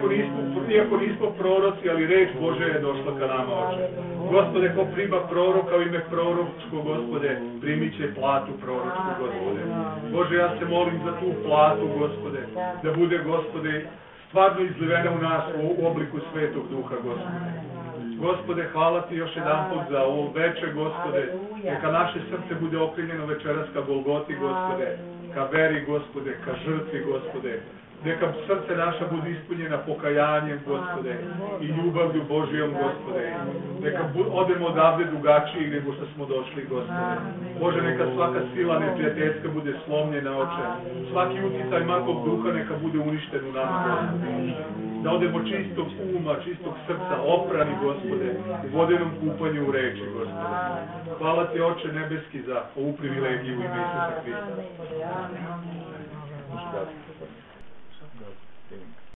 Iako nismo proroci, ali reč Božja je došla ka nama, Oče. Gospode, ko prima proroka u ime proročko, Gospode, primit će platu proročku, Gospode. Bože, ja se molim za tu platu, Gospode, da bude, Gospode, stvarno izlivena u nas u obliku Svetog Duha, Gospode. Gospode, hvala Ti još jedan put za ovo večer, Gospode. Neka naše srce bude okrenjeno večeras ka Golgoti, Gospode, ka veri, Gospode, ka žrtvi, Gospode. Neka srce naša bude ispunjena pokajanjem, Gospode, i ljubavlju Božijom, Gospode. Neka odemo odavde drugačiji nego što smo došli, Gospode. Bože, neka svaka sila neprijateljska bude slomljena, Oče. Svaki uticaj makog duha neka bude uništen u nama, Gospode. Da odemo čistog uma, čistog srca, oprani, Gospode, u vodenom kupanju u reči, Gospode. Hvala Ti, Oče nebeski, za ovu privilegiju u ime Isusa Hrista.